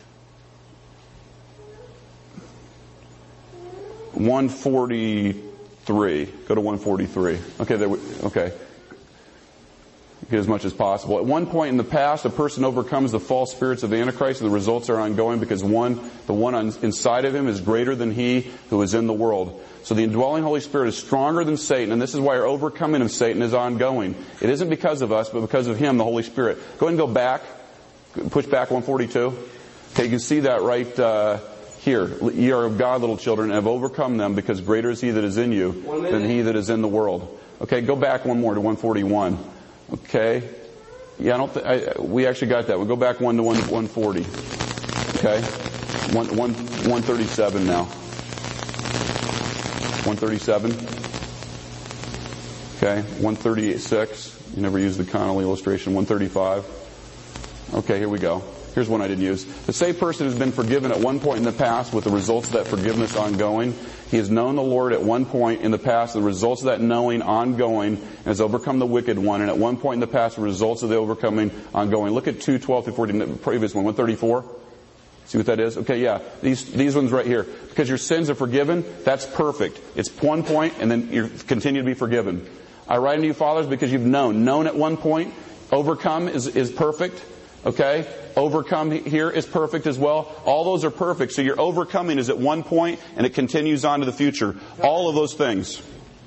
one forty-three. Go to one forty-three. Okay, there. We, okay. get as much as possible. At one point in the past, a person overcomes the false spirits of the Antichrist, and the results are ongoing because one, the one on, inside of him is greater than he who is in the world. So the indwelling Holy Spirit is stronger than Satan, and this is why our overcoming of Satan is ongoing. It isn't because of us, but because of him, the Holy Spirit. Go ahead and go back. Push back one forty-two. Okay, you can see that right uh, here. Ye are of God, little children, and have overcome them, because greater is he that is in you than he that is in the world. Okay, go back one more to one forty-one. Okay. Yeah, I don't th- I, we actually got that. We'll go back one to one, one forty. Okay. One, one, one thirty-seven now. one thirty-seven. Okay. one thirty-six. You never used the Connolly illustration. one thirty-five. Okay, here we go. Here's one I didn't use. The saved person has been forgiven at one point in the past with the results of that forgiveness ongoing. He has known the Lord at one point in the past, the results of that knowing ongoing, and has overcome the wicked one. And at one point in the past, the results of the overcoming ongoing. Look at two twelve through fourteen, the previous one, one thirty-four. See what that is? Okay, yeah. These, these ones right here. Because your sins are forgiven, that's perfect. It's one point, and then you continue to be forgiven. I write unto you, fathers, because you've known. Known at one point. Overcome is, is perfect. Okay? Overcome here is perfect as well. All those are perfect. So your overcoming is at one point and it continues on to the future. All of those things.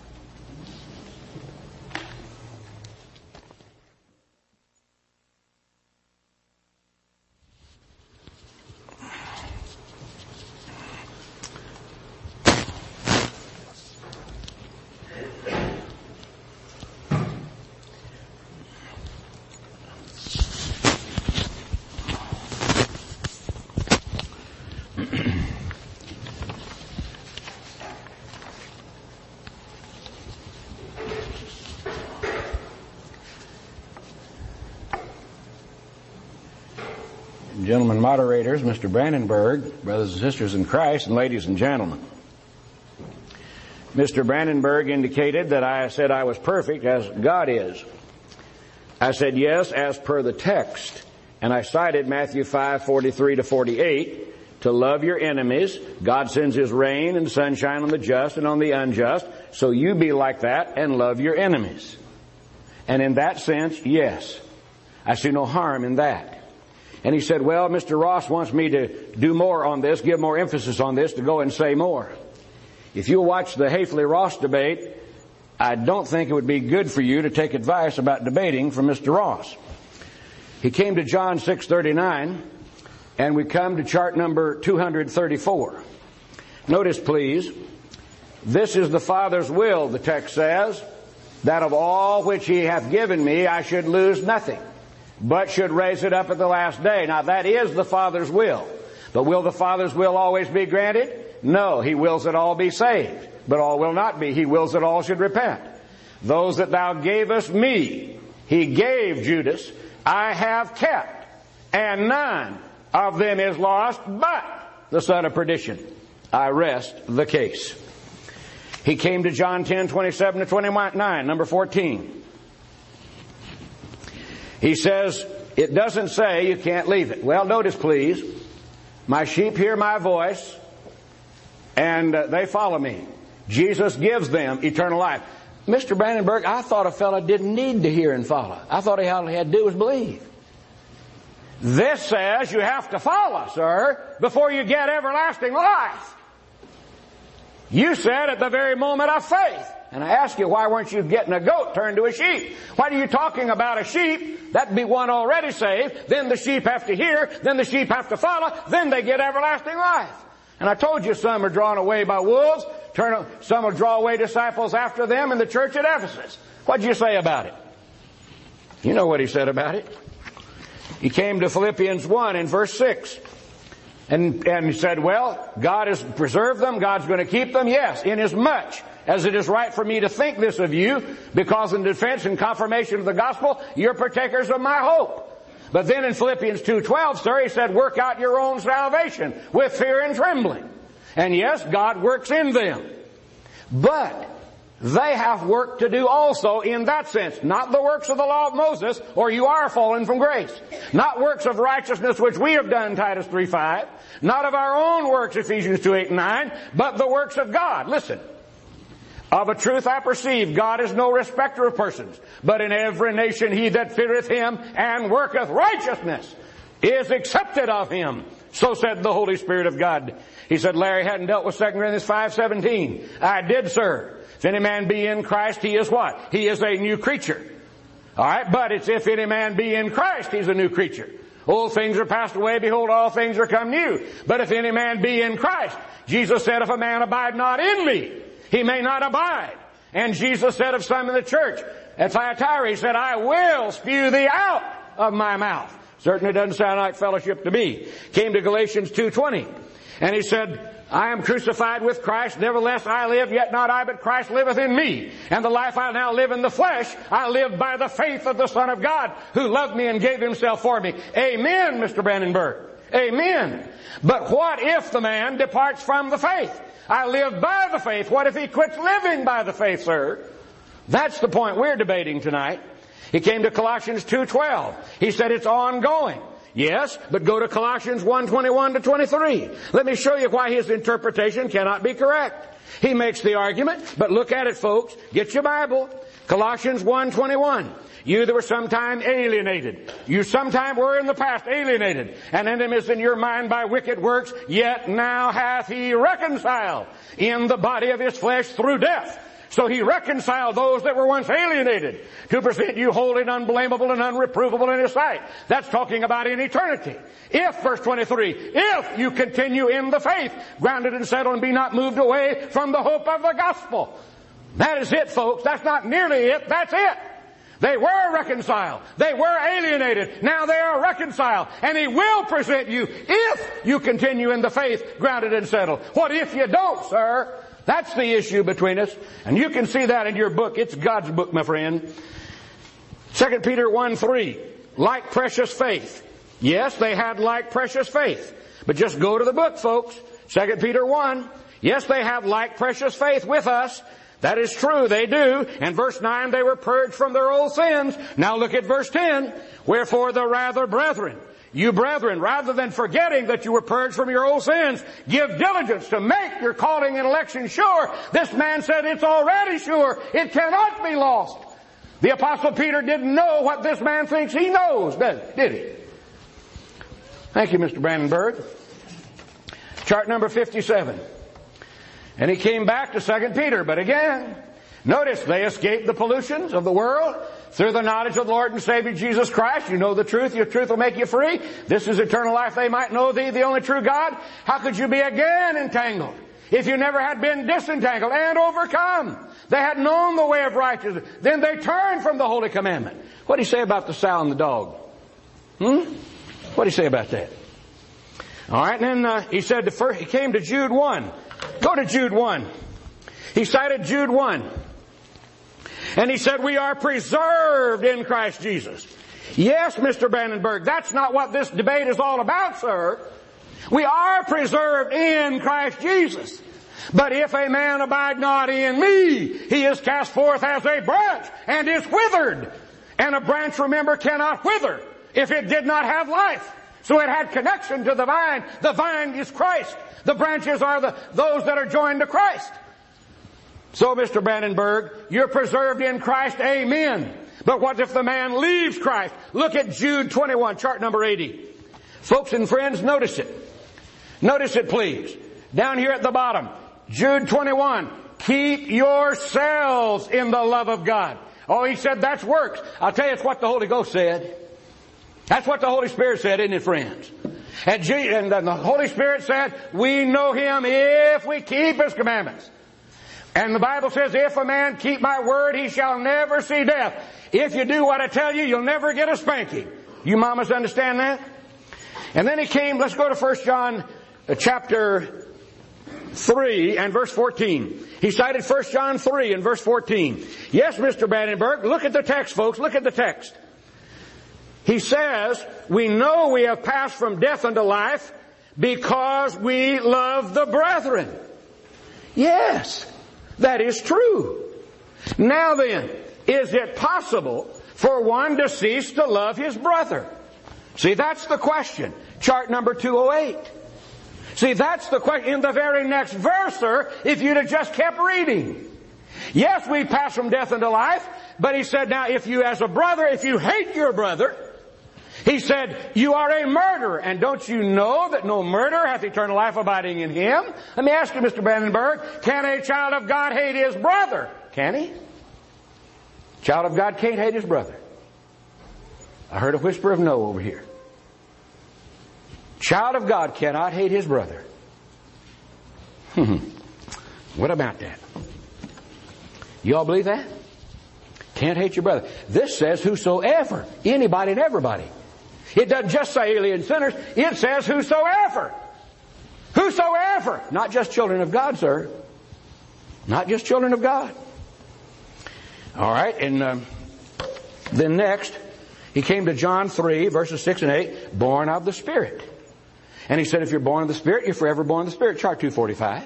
Gentlemen moderators, Mister Brandenburg, brothers and sisters in Christ, and ladies and gentlemen. Mister Brandenburg indicated that I said I was perfect as God is. I said yes, as per the text. And I cited Matthew five, forty-three to forty-eight, to love your enemies. God sends His rain and sunshine on the just and on the unjust. So you be like that and love your enemies. And in that sense, yes. I see no harm in that. And he said, well, Mister Ross wants me to do more on this, give more emphasis on this, to go and say more. If you watch the Hafley-Ross debate, I don't think it would be good for you to take advice about debating from Mister Ross. He came to John six thirty-nine, and we come to chart number two thirty-four. Notice, please, this is the Father's will, the text says, that of all which He hath given me I should lose nothing, but should raise it up at the last day. Now that is the Father's will. But will the Father's will always be granted? No, He wills that all be saved. But all will not be. He wills that all should repent. Those that thou gavest me, He gave Judas, I have kept, and none of them is lost but the son of perdition. I rest the case. He came to John ten, twenty-seven to twenty-nine, number fourteen. He says, it doesn't say you can't leave it. Well, notice please, my sheep hear my voice, and uh, they follow me. Jesus gives them eternal life. Mister Brandenburg, I thought a fellow didn't need to hear and follow. I thought all he had to do was believe. This says you have to follow, sir, before you get everlasting life. You said at the very moment of faith. And I ask you, why weren't you getting a goat turned to a sheep? Why are you talking about a sheep? That'd be one already saved. Then the sheep have to hear. Then the sheep have to follow. Then they get everlasting life. And I told you some are drawn away by wolves. Turn, some will draw away disciples after them in the church at Ephesus. What'd you say about it? You know what he said about it. He came to Philippians one in verse six. And, and he said, well, God has preserved them. God's going to keep them. Yes, inasmuch as it is right for me to think this of you, because in defense and confirmation of the gospel, you're partakers of my hope. But then in Philippians two twelve, sir, he said, work out your own salvation with fear and trembling. And yes, God works in them. But they have work to do also in that sense. Not the works of the law of Moses, or you are fallen from grace. Not works of righteousness which we have done, Titus three five. Not of our own works, Ephesians two eight and nine. But the works of God. Listen. Of a truth I perceive, God is no respecter of persons, but in every nation he that feareth him and worketh righteousness is accepted of him. So said the Holy Spirit of God. He said Larry hadn't dealt with Second Corinthians five seventeen. I did, sir. If any man be in Christ, he is what? He is a new creature. All right, but it's if any man be in Christ, he's a new creature. Old things are passed away, behold, all things are come new. But if any man be in Christ, Jesus said, if a man abide not in me, he may not abide. And Jesus said of some in the church at Thyatira, he said, I will spew thee out of my mouth. Certainly doesn't sound like fellowship to me. Came to Galatians two twenty, and he said, I am crucified with Christ, nevertheless I live, yet not I, but Christ liveth in me. And the life I now live in the flesh, I live by the faith of the Son of God, who loved me and gave himself for me. Amen, Mister Brandenburg. Amen. But what if the man departs from the faith? I live by the faith. What if he quits living by the faith, sir? That's the point we're debating tonight. He came to Colossians two twelve. He said it's ongoing. Yes, but go to Colossians one twenty-one to twenty-three. Let me show you why his interpretation cannot be correct. He makes the argument, but look at it, folks. Get your Bible. Colossians one twenty-one. You that were sometime alienated. You sometime were in the past alienated. And enemies in your mind by wicked works. Yet now hath he reconciled in the body of his flesh through death. So he reconciled those that were once alienated to present you holy and unblameable and unreprovable in his sight. That's talking about in eternity. If, verse twenty-three, if you continue in the faith, grounded and settled and be not moved away from the hope of the gospel. That is it, folks. That's not nearly it. That's it. They were reconciled. They were alienated. Now they are reconciled. And he will present you if you continue in the faith, grounded and settled. What if you don't, sir? That's the issue between us. And you can see that in your book. It's God's book, my friend. Second Peter one three. Like precious faith. Yes, they had like precious faith. But just go to the book, folks. Second Peter one. Yes, they have like precious faith with us. That is true, they do. And verse nine, they were purged from their old sins. Now look at verse ten. Wherefore the rather, brethren, you brethren, rather than forgetting that you were purged from your old sins, give diligence to make your calling and election sure. This man said it's already sure. It cannot be lost. The Apostle Peter didn't know what this man thinks he knows, did he? Thank you, Mister Brandenburg. Chart number fifty-seven. And he came back to Second Peter, but again, notice they escaped the pollutions of the world through the knowledge of the Lord and Savior Jesus Christ. You know the truth. Your truth will make you free. This is eternal life. They might know thee, the only true God. How could you be again entangled if you never had been disentangled and overcome? They had known the way of righteousness. Then they turned from the holy commandment. What do you say about the sow and the dog? Hmm? What do you say about that? All right, and then uh, he said, the first, he came to Jude one. Go to Jude one. He cited Jude one. And he said, we are preserved in Christ Jesus. Yes, Mister Brandenburg, that's not what this debate is all about, sir. We are preserved in Christ Jesus. But if a man abide not in me, he is cast forth as a branch and is withered. And a branch, remember, cannot wither if it did not have life. So it had connection to the vine. The vine is Christ. The branches are the those that are joined to Christ. So, Mister Brandenburg, you're preserved in Christ, amen. But what if the man leaves Christ? Look at Jude twenty-one, chart number eighty. Folks and friends, notice it. Notice it, please. Down here at the bottom, Jude twenty-one. Keep yourselves in the love of God. Oh, he said that's works. I'll tell you, it's what the Holy Ghost said. That's what the Holy Spirit said, isn't it, friends? And, G- and the Holy Spirit said, we know Him if we keep His commandments. And the Bible says, if a man keep my word, he shall never see death. If you do what I tell you, you'll never get a spanking. You mamas understand that? And then he came, let's go to First John chapter three and verse fourteen. He cited First John three and verse fourteen. Yes, Mister Brandenburg, look at the text, folks, look at the text. He says, we know we have passed from death unto life because we love the brethren. Yes, that is true. Now then, is it possible for one to cease to love his brother? See, that's the question. Chart number two oh eight. See, that's the question. In the very next verse, sir, if you'd have just kept reading. Yes, we pass from death into life, but he said, now if you as a brother, if you hate your brother, he said, you are a murderer. And don't you know that no murderer hath eternal life abiding in him? Let me ask you, Mister Brandenburg, can a child of God hate his brother? Can he? Child of God can't hate his brother. I heard a whisper of no over here. Child of God cannot hate his brother. Hmm. What about that? You all believe that? Can't hate your brother. This says whosoever. Anybody and everybody. It doesn't just say alien sinners. It says whosoever. Whosoever. Not just children of God, sir. Not just children of God. All right. And um, then next, he came to John three, verses six and eight. Born of the Spirit. And he said, if you're born of the Spirit, you're forever born of the Spirit. Chart two forty-five.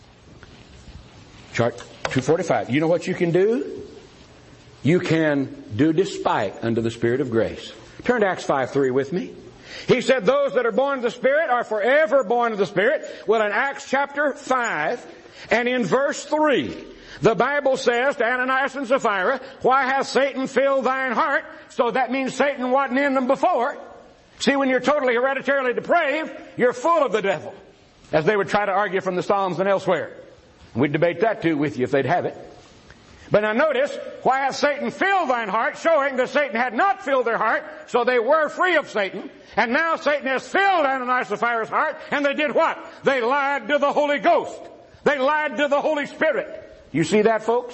Chart two forty-five. You know what you can do? You can do despite unto the Spirit of grace. Turn to Acts five three with me. He said those that are born of the Spirit are forever born of the Spirit. Well, in Acts chapter five and in verse three, the Bible says to Ananias and Sapphira, why hath Satan filled thine heart? So that means Satan wasn't in them before. See, when you're totally hereditarily depraved, you're full of the devil, as they would try to argue from the Psalms and elsewhere. We'd debate that too with you if they'd have it. But now notice, why hath Satan filled thine heart? Showing that Satan had not filled their heart, so they were free of Satan. And now Satan has filled Ananias and Sapphira's heart, and they did what? They lied to the Holy Ghost. They lied to the Holy Spirit. You see that, folks?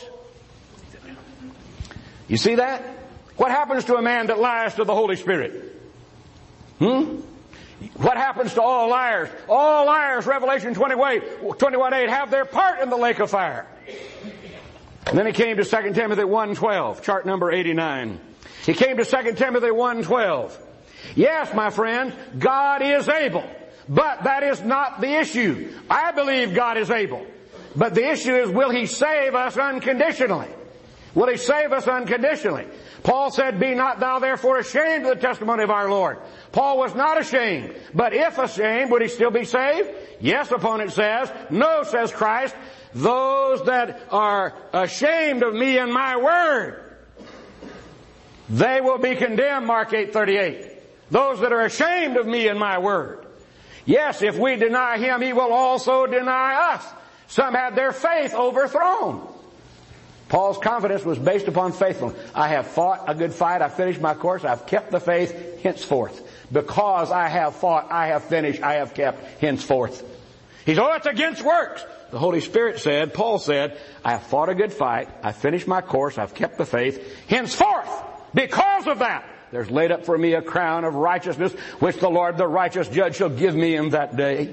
You see that? What happens to a man that lies to the Holy Spirit? Hmm? What happens to all liars? All liars, Revelation twenty-one eight, have their part in the lake of fire. And then he came to Second Timothy one twelve, chart number eighty-nine. He came to Second Timothy one twelve. Yes, my friend, God is able. But that is not the issue. I believe God is able. But the issue is, will He save us unconditionally? Will He save us unconditionally? Paul said, be not thou therefore ashamed of the testimony of our Lord. Paul was not ashamed. But if ashamed, would he still be saved? Yes, opponent says. No, says Christ. Those that are ashamed of me and my word, they will be condemned, Mark eight thirty-eight. Those that are ashamed of me and my word. Yes, if we deny Him, He will also deny us. Some had their faith overthrown. Paul's confidence was based upon faithfulness. I have fought a good fight. I've finished my course. I've kept the faith henceforth. Because I have fought, I have finished, I have kept henceforth. He said, oh, it's against works. The Holy Spirit said, Paul said, I have fought a good fight. I've finished my course. I've kept the faith. Henceforth, because of that, there's laid up for me a crown of righteousness, which the Lord, the righteous judge, shall give me in that day.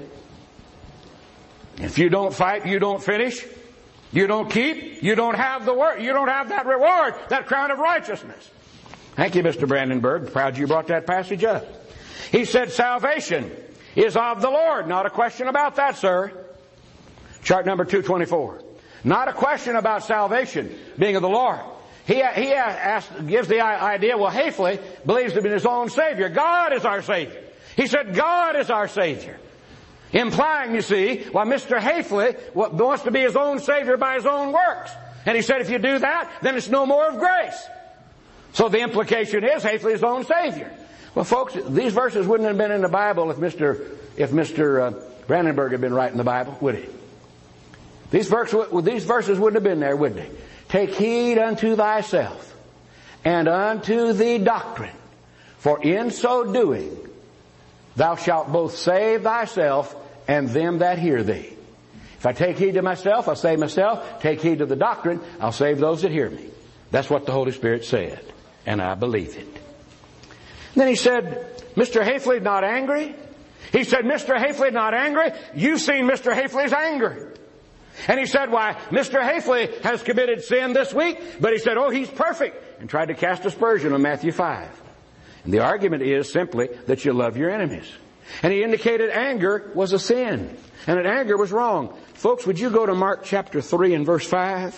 If you don't fight, you don't finish. You don't keep, you don't have the word, you don't have that reward, that crown of righteousness. Thank you, Mister Brandenburg. Proud you brought that passage up. He said salvation is of the Lord. Not a question about that, sir. Chart number two twenty-four. Not a question about salvation being of the Lord. He, he asked, gives the idea, well, Hafele believes to be his own Savior. God is our Savior. He said God is our Savior. Implying, you see, well, Mister Hafele wants to be his own Savior by his own works. And he said if you do that, then it's no more of grace. So the implication is Hafele is his own Savior. Well, folks, these verses wouldn't have been in the Bible if Mister if Mister Uh, Brandenburg had been writing the Bible, would he? These, verse, these verses wouldn't have been there, would they? Take heed unto thyself and unto the doctrine, for in so doing thou shalt both save thyself and them that hear thee. If I take heed to myself, I'll save myself. Take heed to the doctrine, I'll save those that hear me. That's what the Holy Spirit said, and I believe it. Then he said, Mister Hafele not angry? He said, Mister Hafele not angry? You've seen Mister Hafele's anger. And he said, why, Mister Hafele has committed sin this week, but he said, oh, he's perfect, and tried to cast aspersion on Matthew five. And the argument is simply that you love your enemies. And he indicated anger was a sin, and that anger was wrong. Folks, would you go to Mark chapter three and verse five?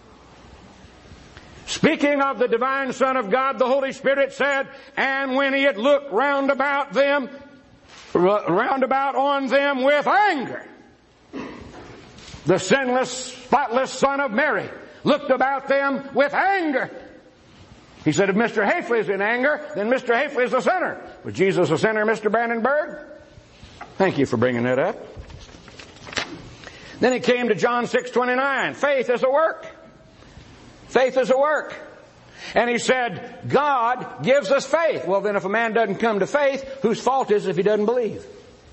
Speaking of the divine Son of God, the Holy Spirit said, and when he had looked round about them, round about on them with anger, the sinless, spotless Son of Mary looked about them with anger. He said, if Mister Hafley is in anger, then Mister Hafley is a sinner. Was Jesus a sinner, Mister Brandenburg? Thank you for bringing that up. Then he came to John six twenty-nine. Faith is a work. Faith is a work. And he said, God gives us faith. Well, then if a man doesn't come to faith, whose fault is it if he doesn't believe?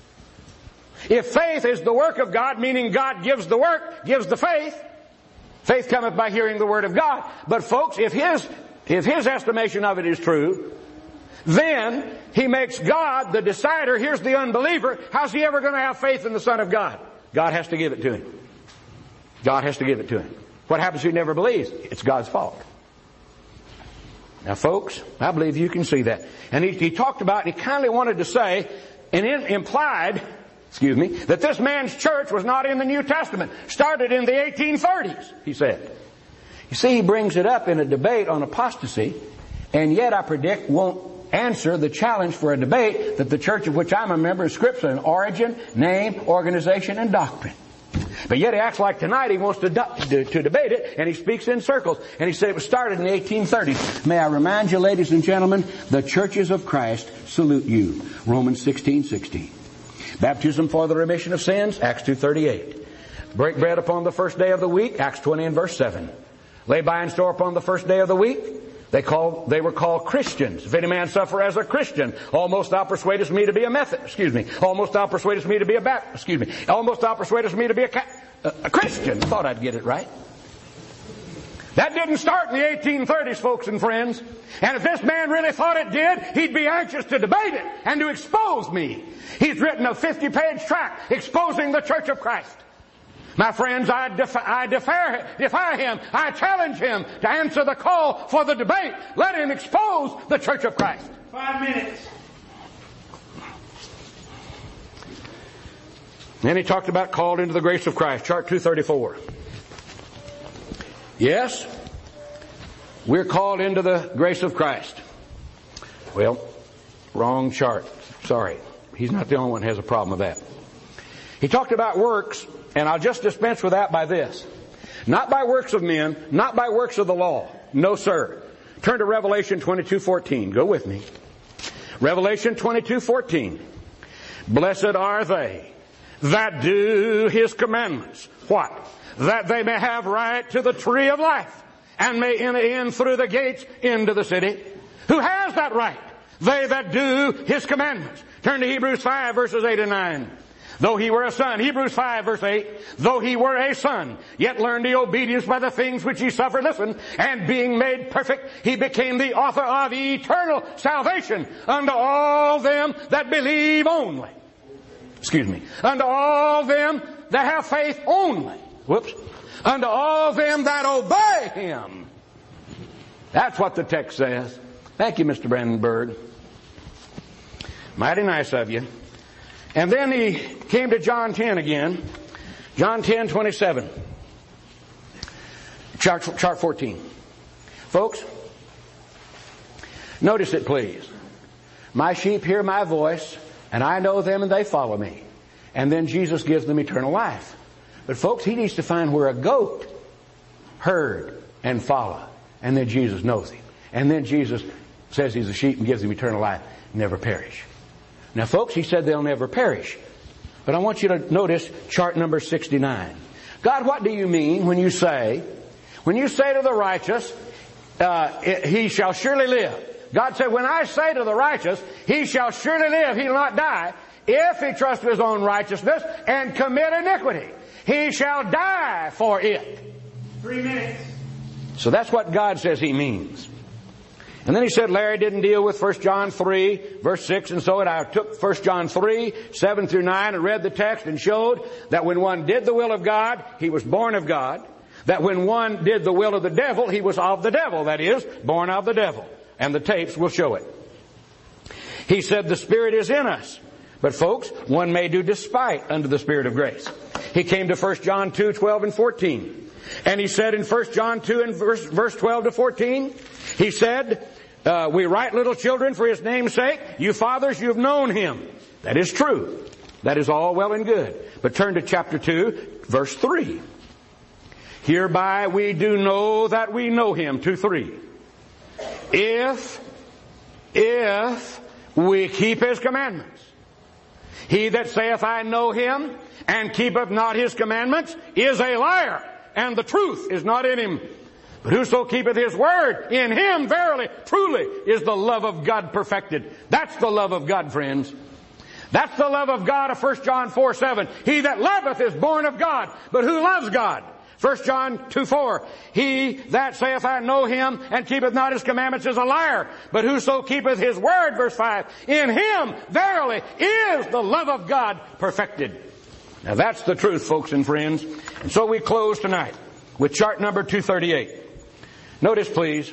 If faith is the work of God, meaning God gives the work, gives the faith, faith cometh by hearing the word of God. But folks, if his, if his estimation of it is true, then he makes God the decider. Here's the unbeliever. How's he ever going to have faith in the Son of God? God has to give it to him. God has to give it to him. What happens if he never believes? It's God's fault. Now folks, I believe you can see that. And he, he talked about, he kindly wanted to say, and in, implied, excuse me, that this man's church was not in the New Testament. Started in the eighteen thirties, he said. You see, he brings it up in a debate on apostasy, and yet I predict won't answer the challenge for a debate that the church of which I'm a member is Scripture in origin, name, organization, and doctrine. But yet he acts like tonight he wants to, to, to debate it, and he speaks in circles. And he said it was started in the eighteen thirties. May I remind you, ladies and gentlemen, the churches of Christ salute you. Romans sixteen sixteen. Baptism for the remission of sins, Acts two thirty-eight. Break bread upon the first day of the week, Acts twenty and verse seven. Lay by and store upon the first day of the week. They call, they were called Christians. If any man suffer as a Christian, almost thou persuadest me to be a Methodist, excuse me. Almost thou persuadest me to be a Baptist, excuse me. Almost thou persuadest me to be a, a, a Christian. Thought I'd get it right. That didn't start in the eighteen thirties, folks and friends. And if this man really thought it did, he'd be anxious to debate it and to expose me. He's written a fifty page tract exposing the Church of Christ. My friends, I defy, I defy, defy him. I challenge him to answer the call for the debate. Let him expose the Church of Christ. Five minutes. Then he talked about called into the grace of Christ. Chart two thirty-four. Yes, we're called into the grace of Christ. Well, wrong chart. Sorry. He's not the only one who has a problem with that. He talked about works. And I'll just dispense with that by this. Not by works of men, not by works of the law. No, sir. Turn to Revelation twenty-two fourteen. Go with me. Revelation twenty-two fourteen. Blessed are they that do His commandments. What? That they may have right to the tree of life and may enter in through the gates into the city. Who has that right? They that do His commandments. Turn to Hebrews five verses eight and nine. Though he were a son, Hebrews five verse eight, though he were a son, yet learned he obedience by the things which he suffered. Listen, and being made perfect, he became the author of eternal salvation unto all them that believe only. Excuse me. Unto all them that have faith only. Whoops. Unto all them that obey him. That's what the text says. Thank you, Mister Brandenburg. Mighty nice of you. And then he came to John ten again. John ten twenty-seven. Chart, chart fourteen. Folks, notice it please. My sheep hear my voice, and I know them and they follow me. And then Jesus gives them eternal life. But folks, he needs to find where a goat heard and followed. And then Jesus knows him. And then Jesus says he's a sheep and gives him eternal life. Never perish. Now folks, he said they'll never perish. But I want you to notice chart number sixty-nine. God, what do you mean when you say, when you say to the righteous, uh, he shall surely live. God said, when I say to the righteous, he shall surely live, he'll not die, if he trusts his own righteousness and commit iniquity. He shall die for it. Three minutes. So that's what God says he means. And then he said Larry didn't deal with First John three, verse six, and so I took First John three, seven through nine, and read the text and showed that when one did the will of God, he was born of God. That when one did the will of the devil, he was of the devil. That is, born of the devil. And the tapes will show it. He said the Spirit is in us. But folks, one may do despite unto the Spirit of grace. He came to First John two, twelve and fourteen. And he said in First John two and verse, verse twelve to fourteen, he said, uh, we write little children for his name's sake. You fathers, you've known him. That is true. That is all well and good. But turn to chapter two, verse three. Hereby we do know that we know Him. Two, three. If, if we keep His commandments. He that saith, I know Him, and keepeth not His commandments, is a liar, and the truth is not in him. But whoso keepeth His word, in him verily, truly, is the love of God perfected. That's the love of God, friends. That's the love of God of First John four seven. He that loveth is born of God. But who loves God? First John two four. He that saith, I know Him, and keepeth not His commandments, is a liar. But whoso keepeth His word, verse five, in him verily is the love of God perfected. Now that's the truth, folks and friends. And so we close tonight with chart number two thirty-eight. Notice, please,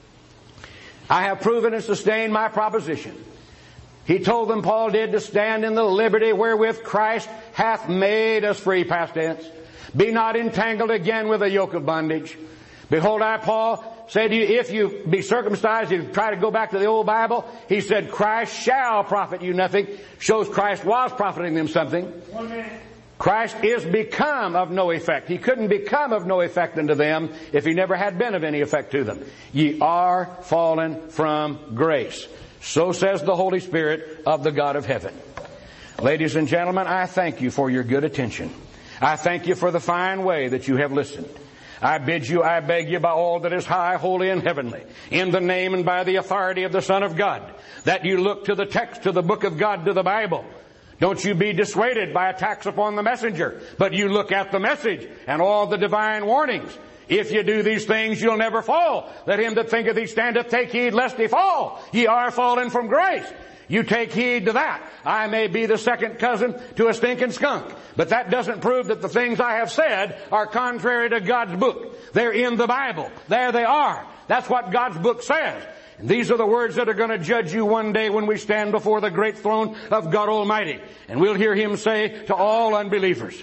I have proven and sustained my proposition. He told them, Paul did, to stand in the liberty wherewith Christ hath made us free, past tense. Be not entangled again with a yoke of bondage. Behold, I, Paul, say to you, if you be circumcised, if you try to go back to the old Bible, he said, Christ shall profit you nothing. Shows Christ was profiting them something. One minute. Christ is become of no effect. He couldn't become of no effect unto them if He never had been of any effect to them. Ye are fallen from grace. So says the Holy Spirit of the God of heaven. Ladies and gentlemen, I thank you for your good attention. I thank you for the fine way that you have listened. I bid you, I beg you by all that is high, holy, and heavenly, in the name and by the authority of the Son of God, that you look to the text, to the book of God, to the Bible. Don't you be dissuaded by attacks upon the messenger, but you look at the message and all the divine warnings. If you do these things, you'll never fall. Let him that thinketh he standeth take heed lest he fall. Ye are fallen from grace. You take heed to that. I may be the second cousin to a stinking skunk, but that doesn't prove that the things I have said are contrary to God's book. They're in the Bible. There they are. That's what God's book says. And these are the words that are going to judge you one day when we stand before the great throne of God Almighty. And we'll hear Him say to all unbelievers,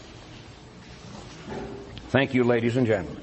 thank you, ladies and gentlemen.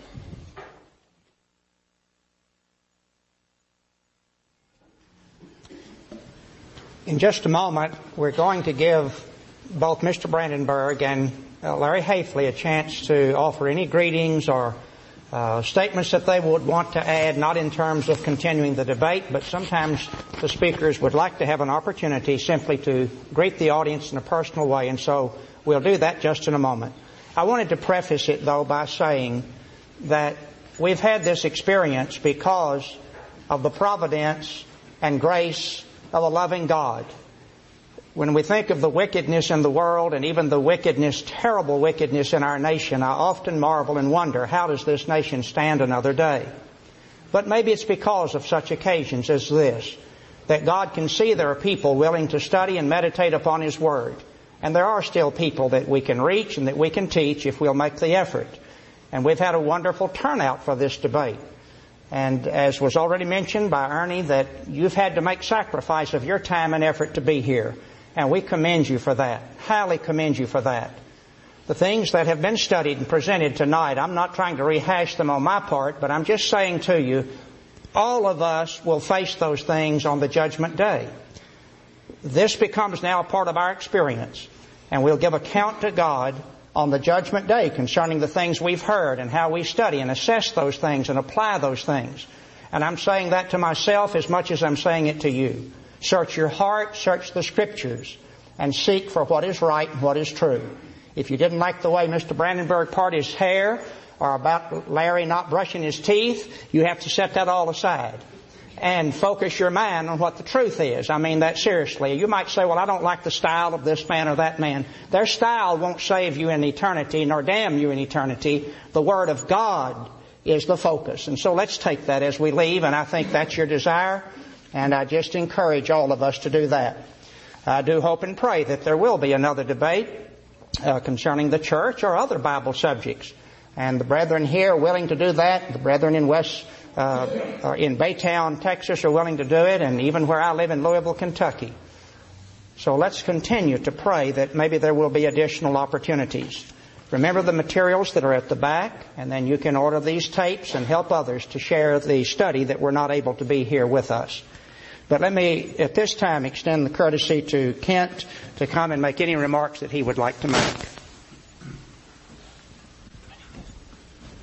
In just a moment, we're going to give both Mister Brandenburg and uh, Larry Hafley a chance to offer any greetings or uh, statements that they would want to add, not in terms of continuing the debate, but sometimes the speakers would like to have an opportunity simply to greet the audience in a personal way, and so we'll do that just in a moment. I wanted to preface it, though, by saying that we've had this experience because of the providence and grace of a loving God. When we think of the wickedness in the world and even the wickedness, terrible wickedness in our nation, I often marvel and wonder, how does this nation stand another day? But maybe it's because of such occasions as this, that God can see there are people willing to study and meditate upon His Word. And there are still people that we can reach and that we can teach if we'll make the effort. And we've had a wonderful turnout for this debate. And as was already mentioned by Ernie, that you've had to make sacrifice of your time and effort to be here. And we commend you for that. Highly commend you for that. The things that have been studied and presented tonight, I'm not trying to rehash them on my part, but I'm just saying to you, all of us will face those things on the judgment day. This becomes now a part of our experience. And we'll give account to God on the judgment day concerning the things we've heard and how we study and assess those things and apply those things. And I'm saying that to myself as much as I'm saying it to you. Search your heart, search the Scriptures, and seek for what is right and what is true. If you didn't like the way Mister Brandenburg parted his hair or about Larry not brushing his teeth, you have to set that all aside and focus your mind on what the truth is. I mean that seriously. You might say, well, I don't like the style of this man or that man. Their style won't save you in eternity nor damn you in eternity. The Word of God is the focus. And so let's take that as we leave, and I think that's your desire, and I just encourage all of us to do that. I do hope and pray that there will be another debate uh, concerning the church or other Bible subjects. And the brethren here are willing to do that. The brethren in West Uh, in Baytown, Texas, are willing to do it, and even where I live in Louisville, Kentucky. So let's continue to pray that maybe there will be additional opportunities. Remember the materials that are at the back, and then you can order these tapes and help others to share the study that we're not able to be here with us. But let me, at this time, extend the courtesy to Kent to come and make any remarks that he would like to make.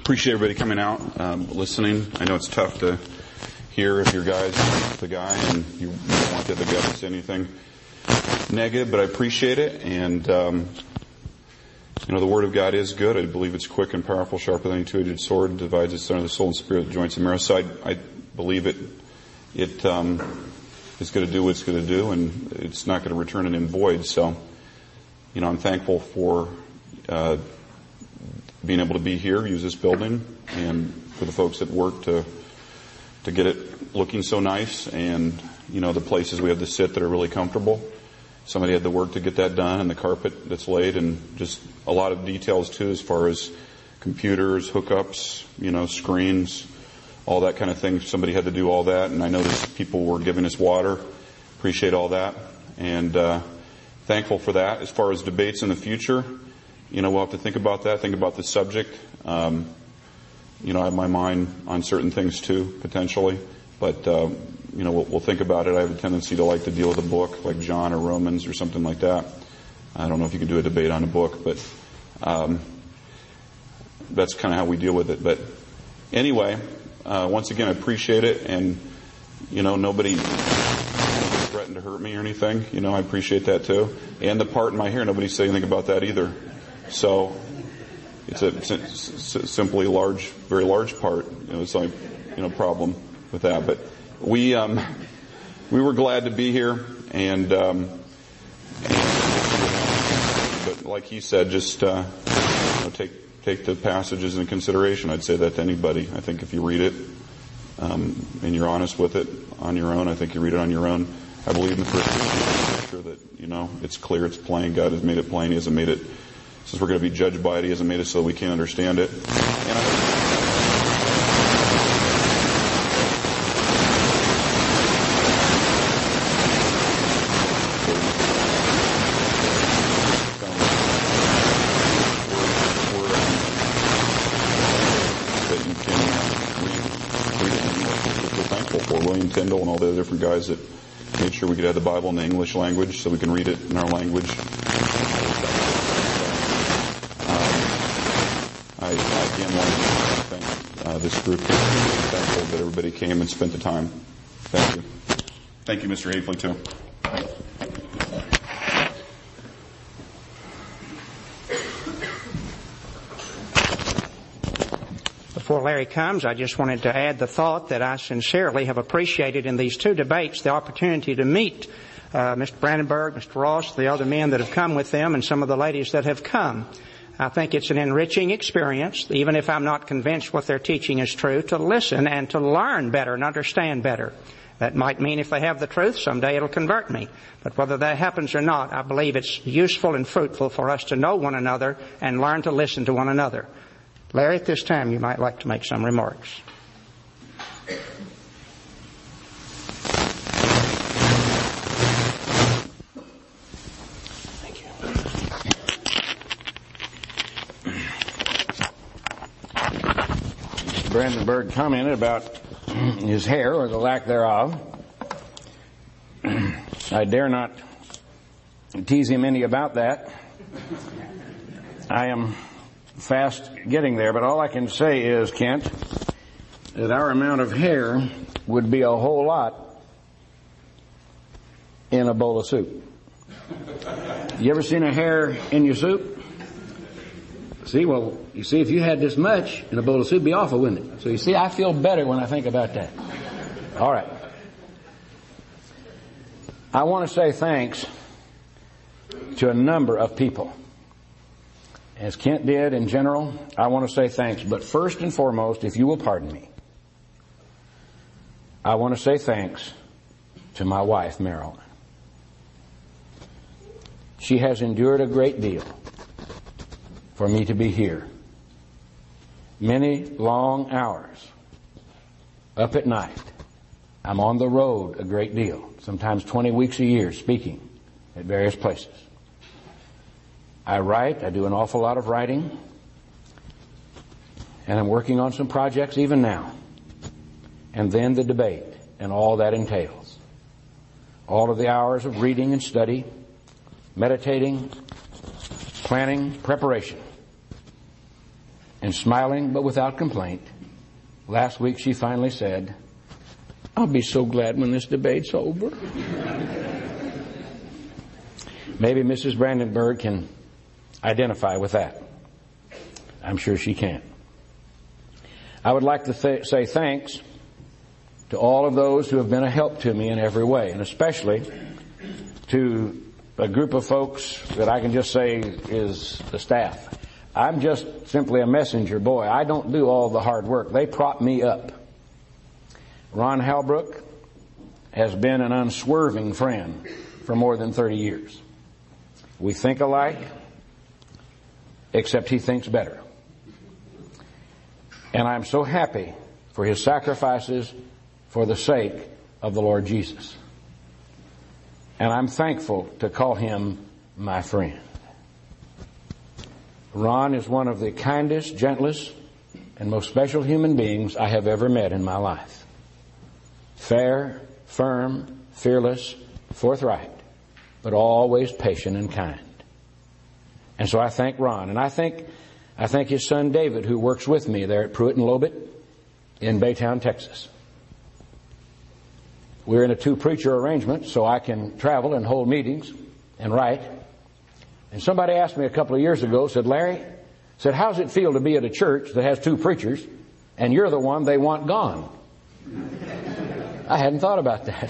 Appreciate everybody coming out, um, listening. I know it's tough to hear if your guy's the guy and you don't want the other guy to say anything negative, but I appreciate it. And, um, you know, the Word of God is good. I believe it's quick and powerful, sharper than any two-edged sword, divides its under the soul and spirit, the joints and marrow. So I, I believe it, it, um, is going to do what it's going to do, and it's not going to return it in void. So, you know, I'm thankful for, uh, being able to be here, use this building, and for the folks that work to, to get it looking so nice, and, you know, the places we have to sit that are really comfortable. Somebody had to work to get that done, and the carpet that's laid, and just a lot of details too as far as computers, hookups, you know, screens, all that kind of thing. Somebody had to do all that, and I noticed people were giving us water. Appreciate all that, and uh, thankful for that. As far as debates in the future, you know, we'll have to think about that, think about the subject. Um, you know, I have my mind on certain things too, potentially, but uh, you know, we'll, we'll think about it. I have a tendency to like to deal with a book like John or Romans or something like that. I don't know if you can do a debate on a book, but um, that's kind of how we deal with it. But anyway, uh, once again, I appreciate it, and you know, nobody threatened to hurt me or anything. You know, I appreciate that too. And the part in my hair, nobody said anything about that either. So it's a it's a, it's a simply large, very large part. You know, it's like, you know, problem with that, but. We um, we were glad to be here, and, um, and but like he said, just uh, you know, take take the passages in consideration. I'd say that to anybody. I think if you read it um, and you're honest with it on your own, I think you read it on your own. I believe in the first scripture that, you know, it's clear, it's plain. God has made it plain. He hasn't made it since we're going to be judged by it. He hasn't made it so we can't understand it. And I, Tyndall and all the other different guys that made sure we could have the Bible in the English language so we can read it in our language. Um, I, I again want to thank uh, this group. I'm thankful that everybody came and spent the time. Thank you. Thank you, Mister Hafley, too. Before Larry comes, I just wanted to add the thought that I sincerely have appreciated in these two debates the opportunity to meet uh, Mister Brandenburg, Mister Ross, the other men that have come with them, and some of the ladies that have come. I think it's an enriching experience, even if I'm not convinced what they're teaching is true, to listen and to learn better and understand better. That might mean if they have the truth, someday it'll convert me. But whether that happens or not, I believe it's useful and fruitful for us to know one another and learn to listen to one another. Larry, at this time, you might like to make some remarks. Thank you. Mister Brandenburg commented about his hair, or the lack thereof. I dare not tease him any about that. I am fast getting there, but all I can say is, Kent, that our amount of hair would be a whole lot in a bowl of soup. You ever seen a hair in your soup? See, well, you see, if you had this much in a bowl of soup, it'd be awful, wouldn't it? So you see, I feel better when I think about that. All right. I want to say thanks to a number of people. As Kent did in general, I want to say thanks. But first and foremost, if you will pardon me, I want to say thanks to my wife, Marilyn. She has endured a great deal for me to be here. Many long hours, up at night. I'm on the road a great deal, sometimes twenty weeks a year, speaking at various places. I write, I do an awful lot of writing, and I'm working on some projects even now. And then the debate and all that entails. All of the hours of reading and study, meditating, planning, preparation. And smiling but without complaint, last week she finally said, "I'll be so glad when this debate's over." Maybe Missus Brandenburg can identify with that. I'm sure she can. I would like to th- say thanks to all of those who have been a help to me in every way, and especially to a group of folks that I can just say is the staff. I'm just simply a messenger boy. I don't do all the hard work. They prop me up. Ron Halbrook has been an unswerving friend for more than thirty years. We think alike, except he thinks better. And I'm so happy for his sacrifices for the sake of the Lord Jesus. And I'm thankful to call him my friend. Ron is one of the kindest, gentlest, and most special human beings I have ever met in my life. Fair, firm, fearless, forthright, but always patient and kind. And so I thank Ron, and I think I thank his son David, who works with me there at Pruitt and Lobit in Baytown, Texas. We're in a two-preacher arrangement, so I can travel and hold meetings and write. And somebody asked me a couple of years ago, said, "Larry, said, how's it feel to be at a church that has two preachers, and you're the one they want gone?" I hadn't thought about that.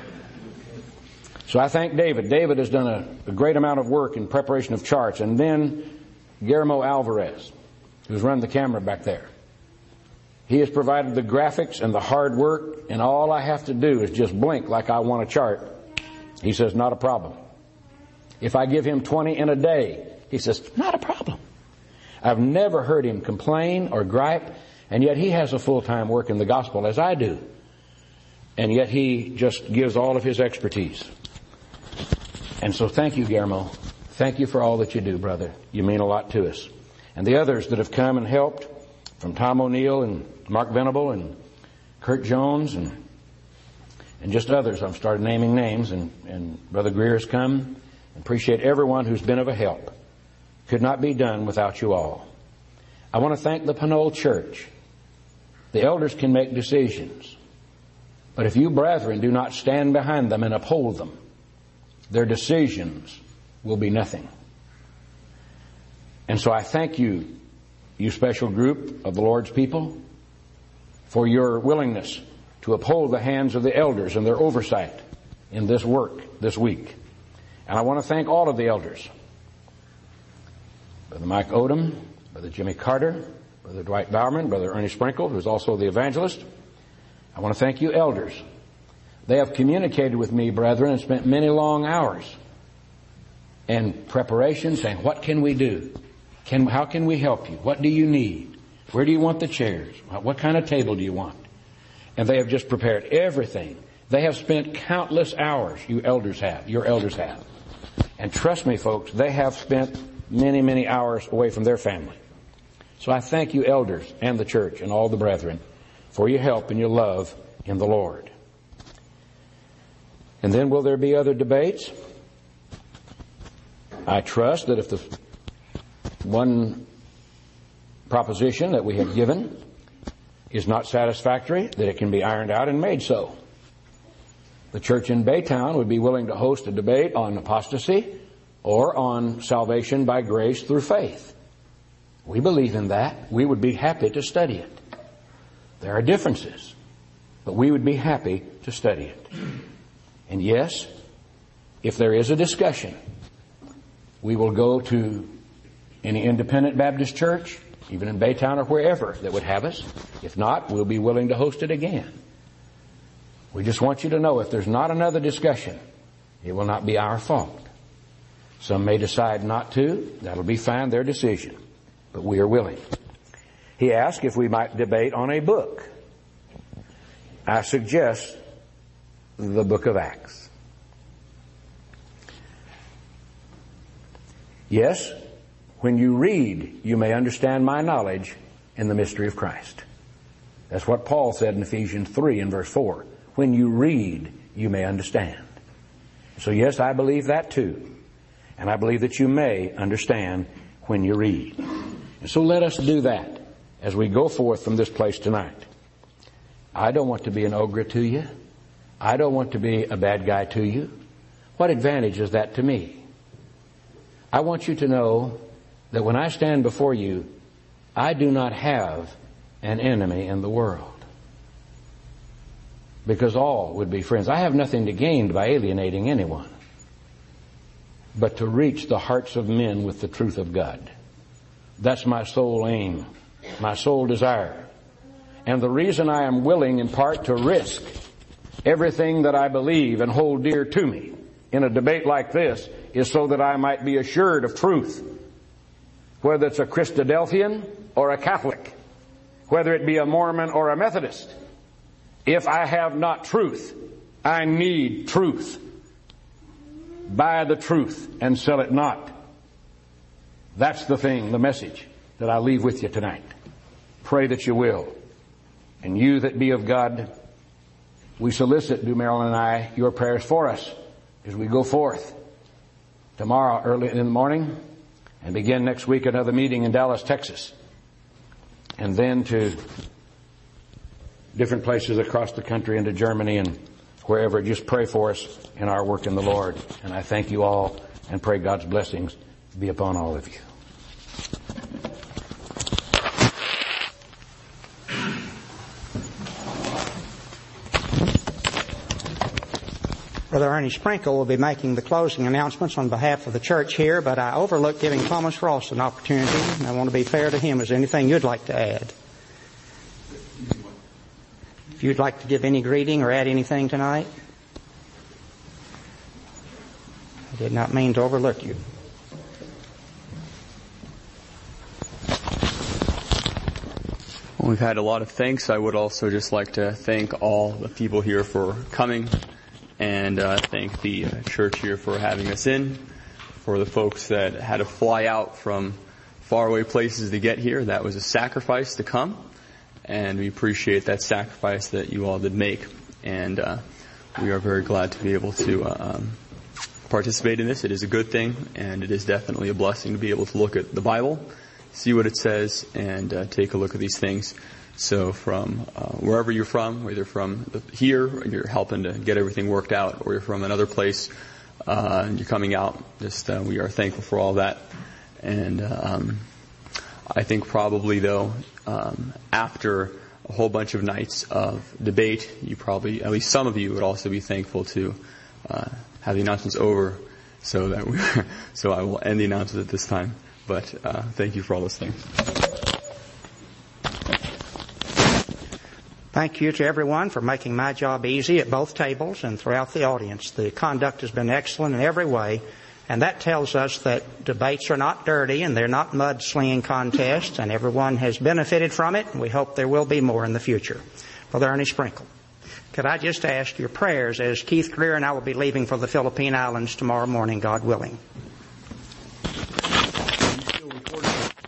So I thank David. David has done a, a great amount of work in preparation of charts. And then Guillermo Alvarez, who's run the camera back there. He has provided the graphics and the hard work, and all I have to do is just blink like I want a chart. He says, "Not a problem." If I give him twenty in a day, he says, "Not a problem." I've never heard him complain or gripe, and yet he has a full-time work in the gospel as I do. And yet he just gives all of his expertise. And so thank you, Guillermo. Thank you for all that you do, brother. You mean a lot to us. And the others that have come and helped, from Tom O'Neill and Mark Venable and Kurt Jones and and just others. I've started naming names, and, and Brother Greer has come. Appreciate everyone who's been of a help. Could not be done without you all. I want to thank the Pinole Church. The elders can make decisions, but if you brethren do not stand behind them and uphold them, their decisions will be nothing. And so I thank you, you special group of the Lord's people, for your willingness to uphold the hands of the elders and their oversight in this work this week. And I want to thank all of the elders. Brother Mike Odom, Brother Jimmy Carter, Brother Dwight Bowerman, Brother Ernie Sprinkle, who's also the evangelist. I want to thank you elders. They have communicated with me, brethren, and spent many long hours in preparation, saying, what can we do? Can, how can we help you? What do you need? Where do you want the chairs? What kind of table do you want? And they have just prepared everything. They have spent countless hours, you elders have, your elders have. And trust me, folks, they have spent many, many hours away from their family. So I thank you, elders, and the church, and all the brethren, for your help and your love in the Lord. And then will there be other debates? I trust that if the one proposition that we have given is not satisfactory, that it can be ironed out and made so. The church in Baytown would be willing to host a debate on apostasy or on salvation by grace through faith. We believe in that. We would be happy to study it. There are differences, but we would be happy to study it. And yes, if there is a discussion, we will go to any independent Baptist church, even in Baytown or wherever, that would have us. If not, we'll be willing to host it again. We just want you to know, if there's not another discussion, it will not be our fault. Some may decide not to. That'll be fine, their decision. But we are willing. He asked if we might debate on a book. I suggest the book of Acts. Yes, when you read, you may understand my knowledge in the mystery of Christ. That's what Paul said in Ephesians three and verse four. When you read, you may understand. So yes, I believe that too. And I believe that you may understand when you read. And so let us do that. as we go forth from this place tonight. I don't want to be an ogre to you. I don't want to be a bad guy to you. What advantage is that to me? I want you to know that when I stand before you, I do not have an enemy in the world. Because all would be friends. I have nothing to gain by alienating anyone, but to reach the hearts of men with the truth of God. That's my sole aim, my sole desire. And the reason I am willing in part to risk everything that I believe and hold dear to me in a debate like this is so that I might be assured of truth. Whether it's a Christadelphian or a Catholic, whether it be a Mormon or a Methodist, if I have not truth, I need truth. Buy the truth and sell it not. That's the thing, the message that I leave with you tonight. Pray that you will. And you that be of God, we solicit, do Marilyn and I, your prayers for us as we go forth tomorrow early in the morning and begin next week another meeting in Dallas, Texas. And then to different places across the country and to Germany and wherever. Just pray for us in our work in the Lord. And I thank you all and pray God's blessings be upon all of you. Brother Ernie Sprinkle will be making the closing announcements on behalf of the church here, but I overlooked giving Thomas Ross an opportunity, and I want to be fair to him. Is there anything you'd like to add? If you'd like to give any greeting or add anything tonight? I did not mean to overlook you. Well, we've had a lot of thanks. I would also just like to thank all the people here for coming, and uh, thank the uh, church here for having us in. For the folks that had to fly out from faraway places to get here, that was a sacrifice to come, and we appreciate that sacrifice that you all did make. And uh, we are very glad to be able to uh, um, participate in this. It is a good thing, and it is definitely a blessing to be able to look at the Bible, see what it says, and uh, take a look at these things. So from uh, wherever you're from, whether from here, or you're helping to get everything worked out, or you're from another place, uh, and you're coming out, just uh, we are thankful for all that. And uh, um, I think probably, though, um, after a whole bunch of nights of debate, you probably, at least some of you, would also be thankful to uh, have the announcements over, so that we, so I will end the announcements at this time. But uh, thank you for all those things. Thank you to everyone for making my job easy at both tables and throughout the audience. The conduct has been excellent in every way, and that tells us that debates are not dirty and they're not mudslinging contests, and everyone has benefited from it, and we hope there will be more in the future. Brother Ernie Sprinkle, could I just ask your prayers as Keith Greer and I will be leaving for the Philippine Islands tomorrow morning, God willing.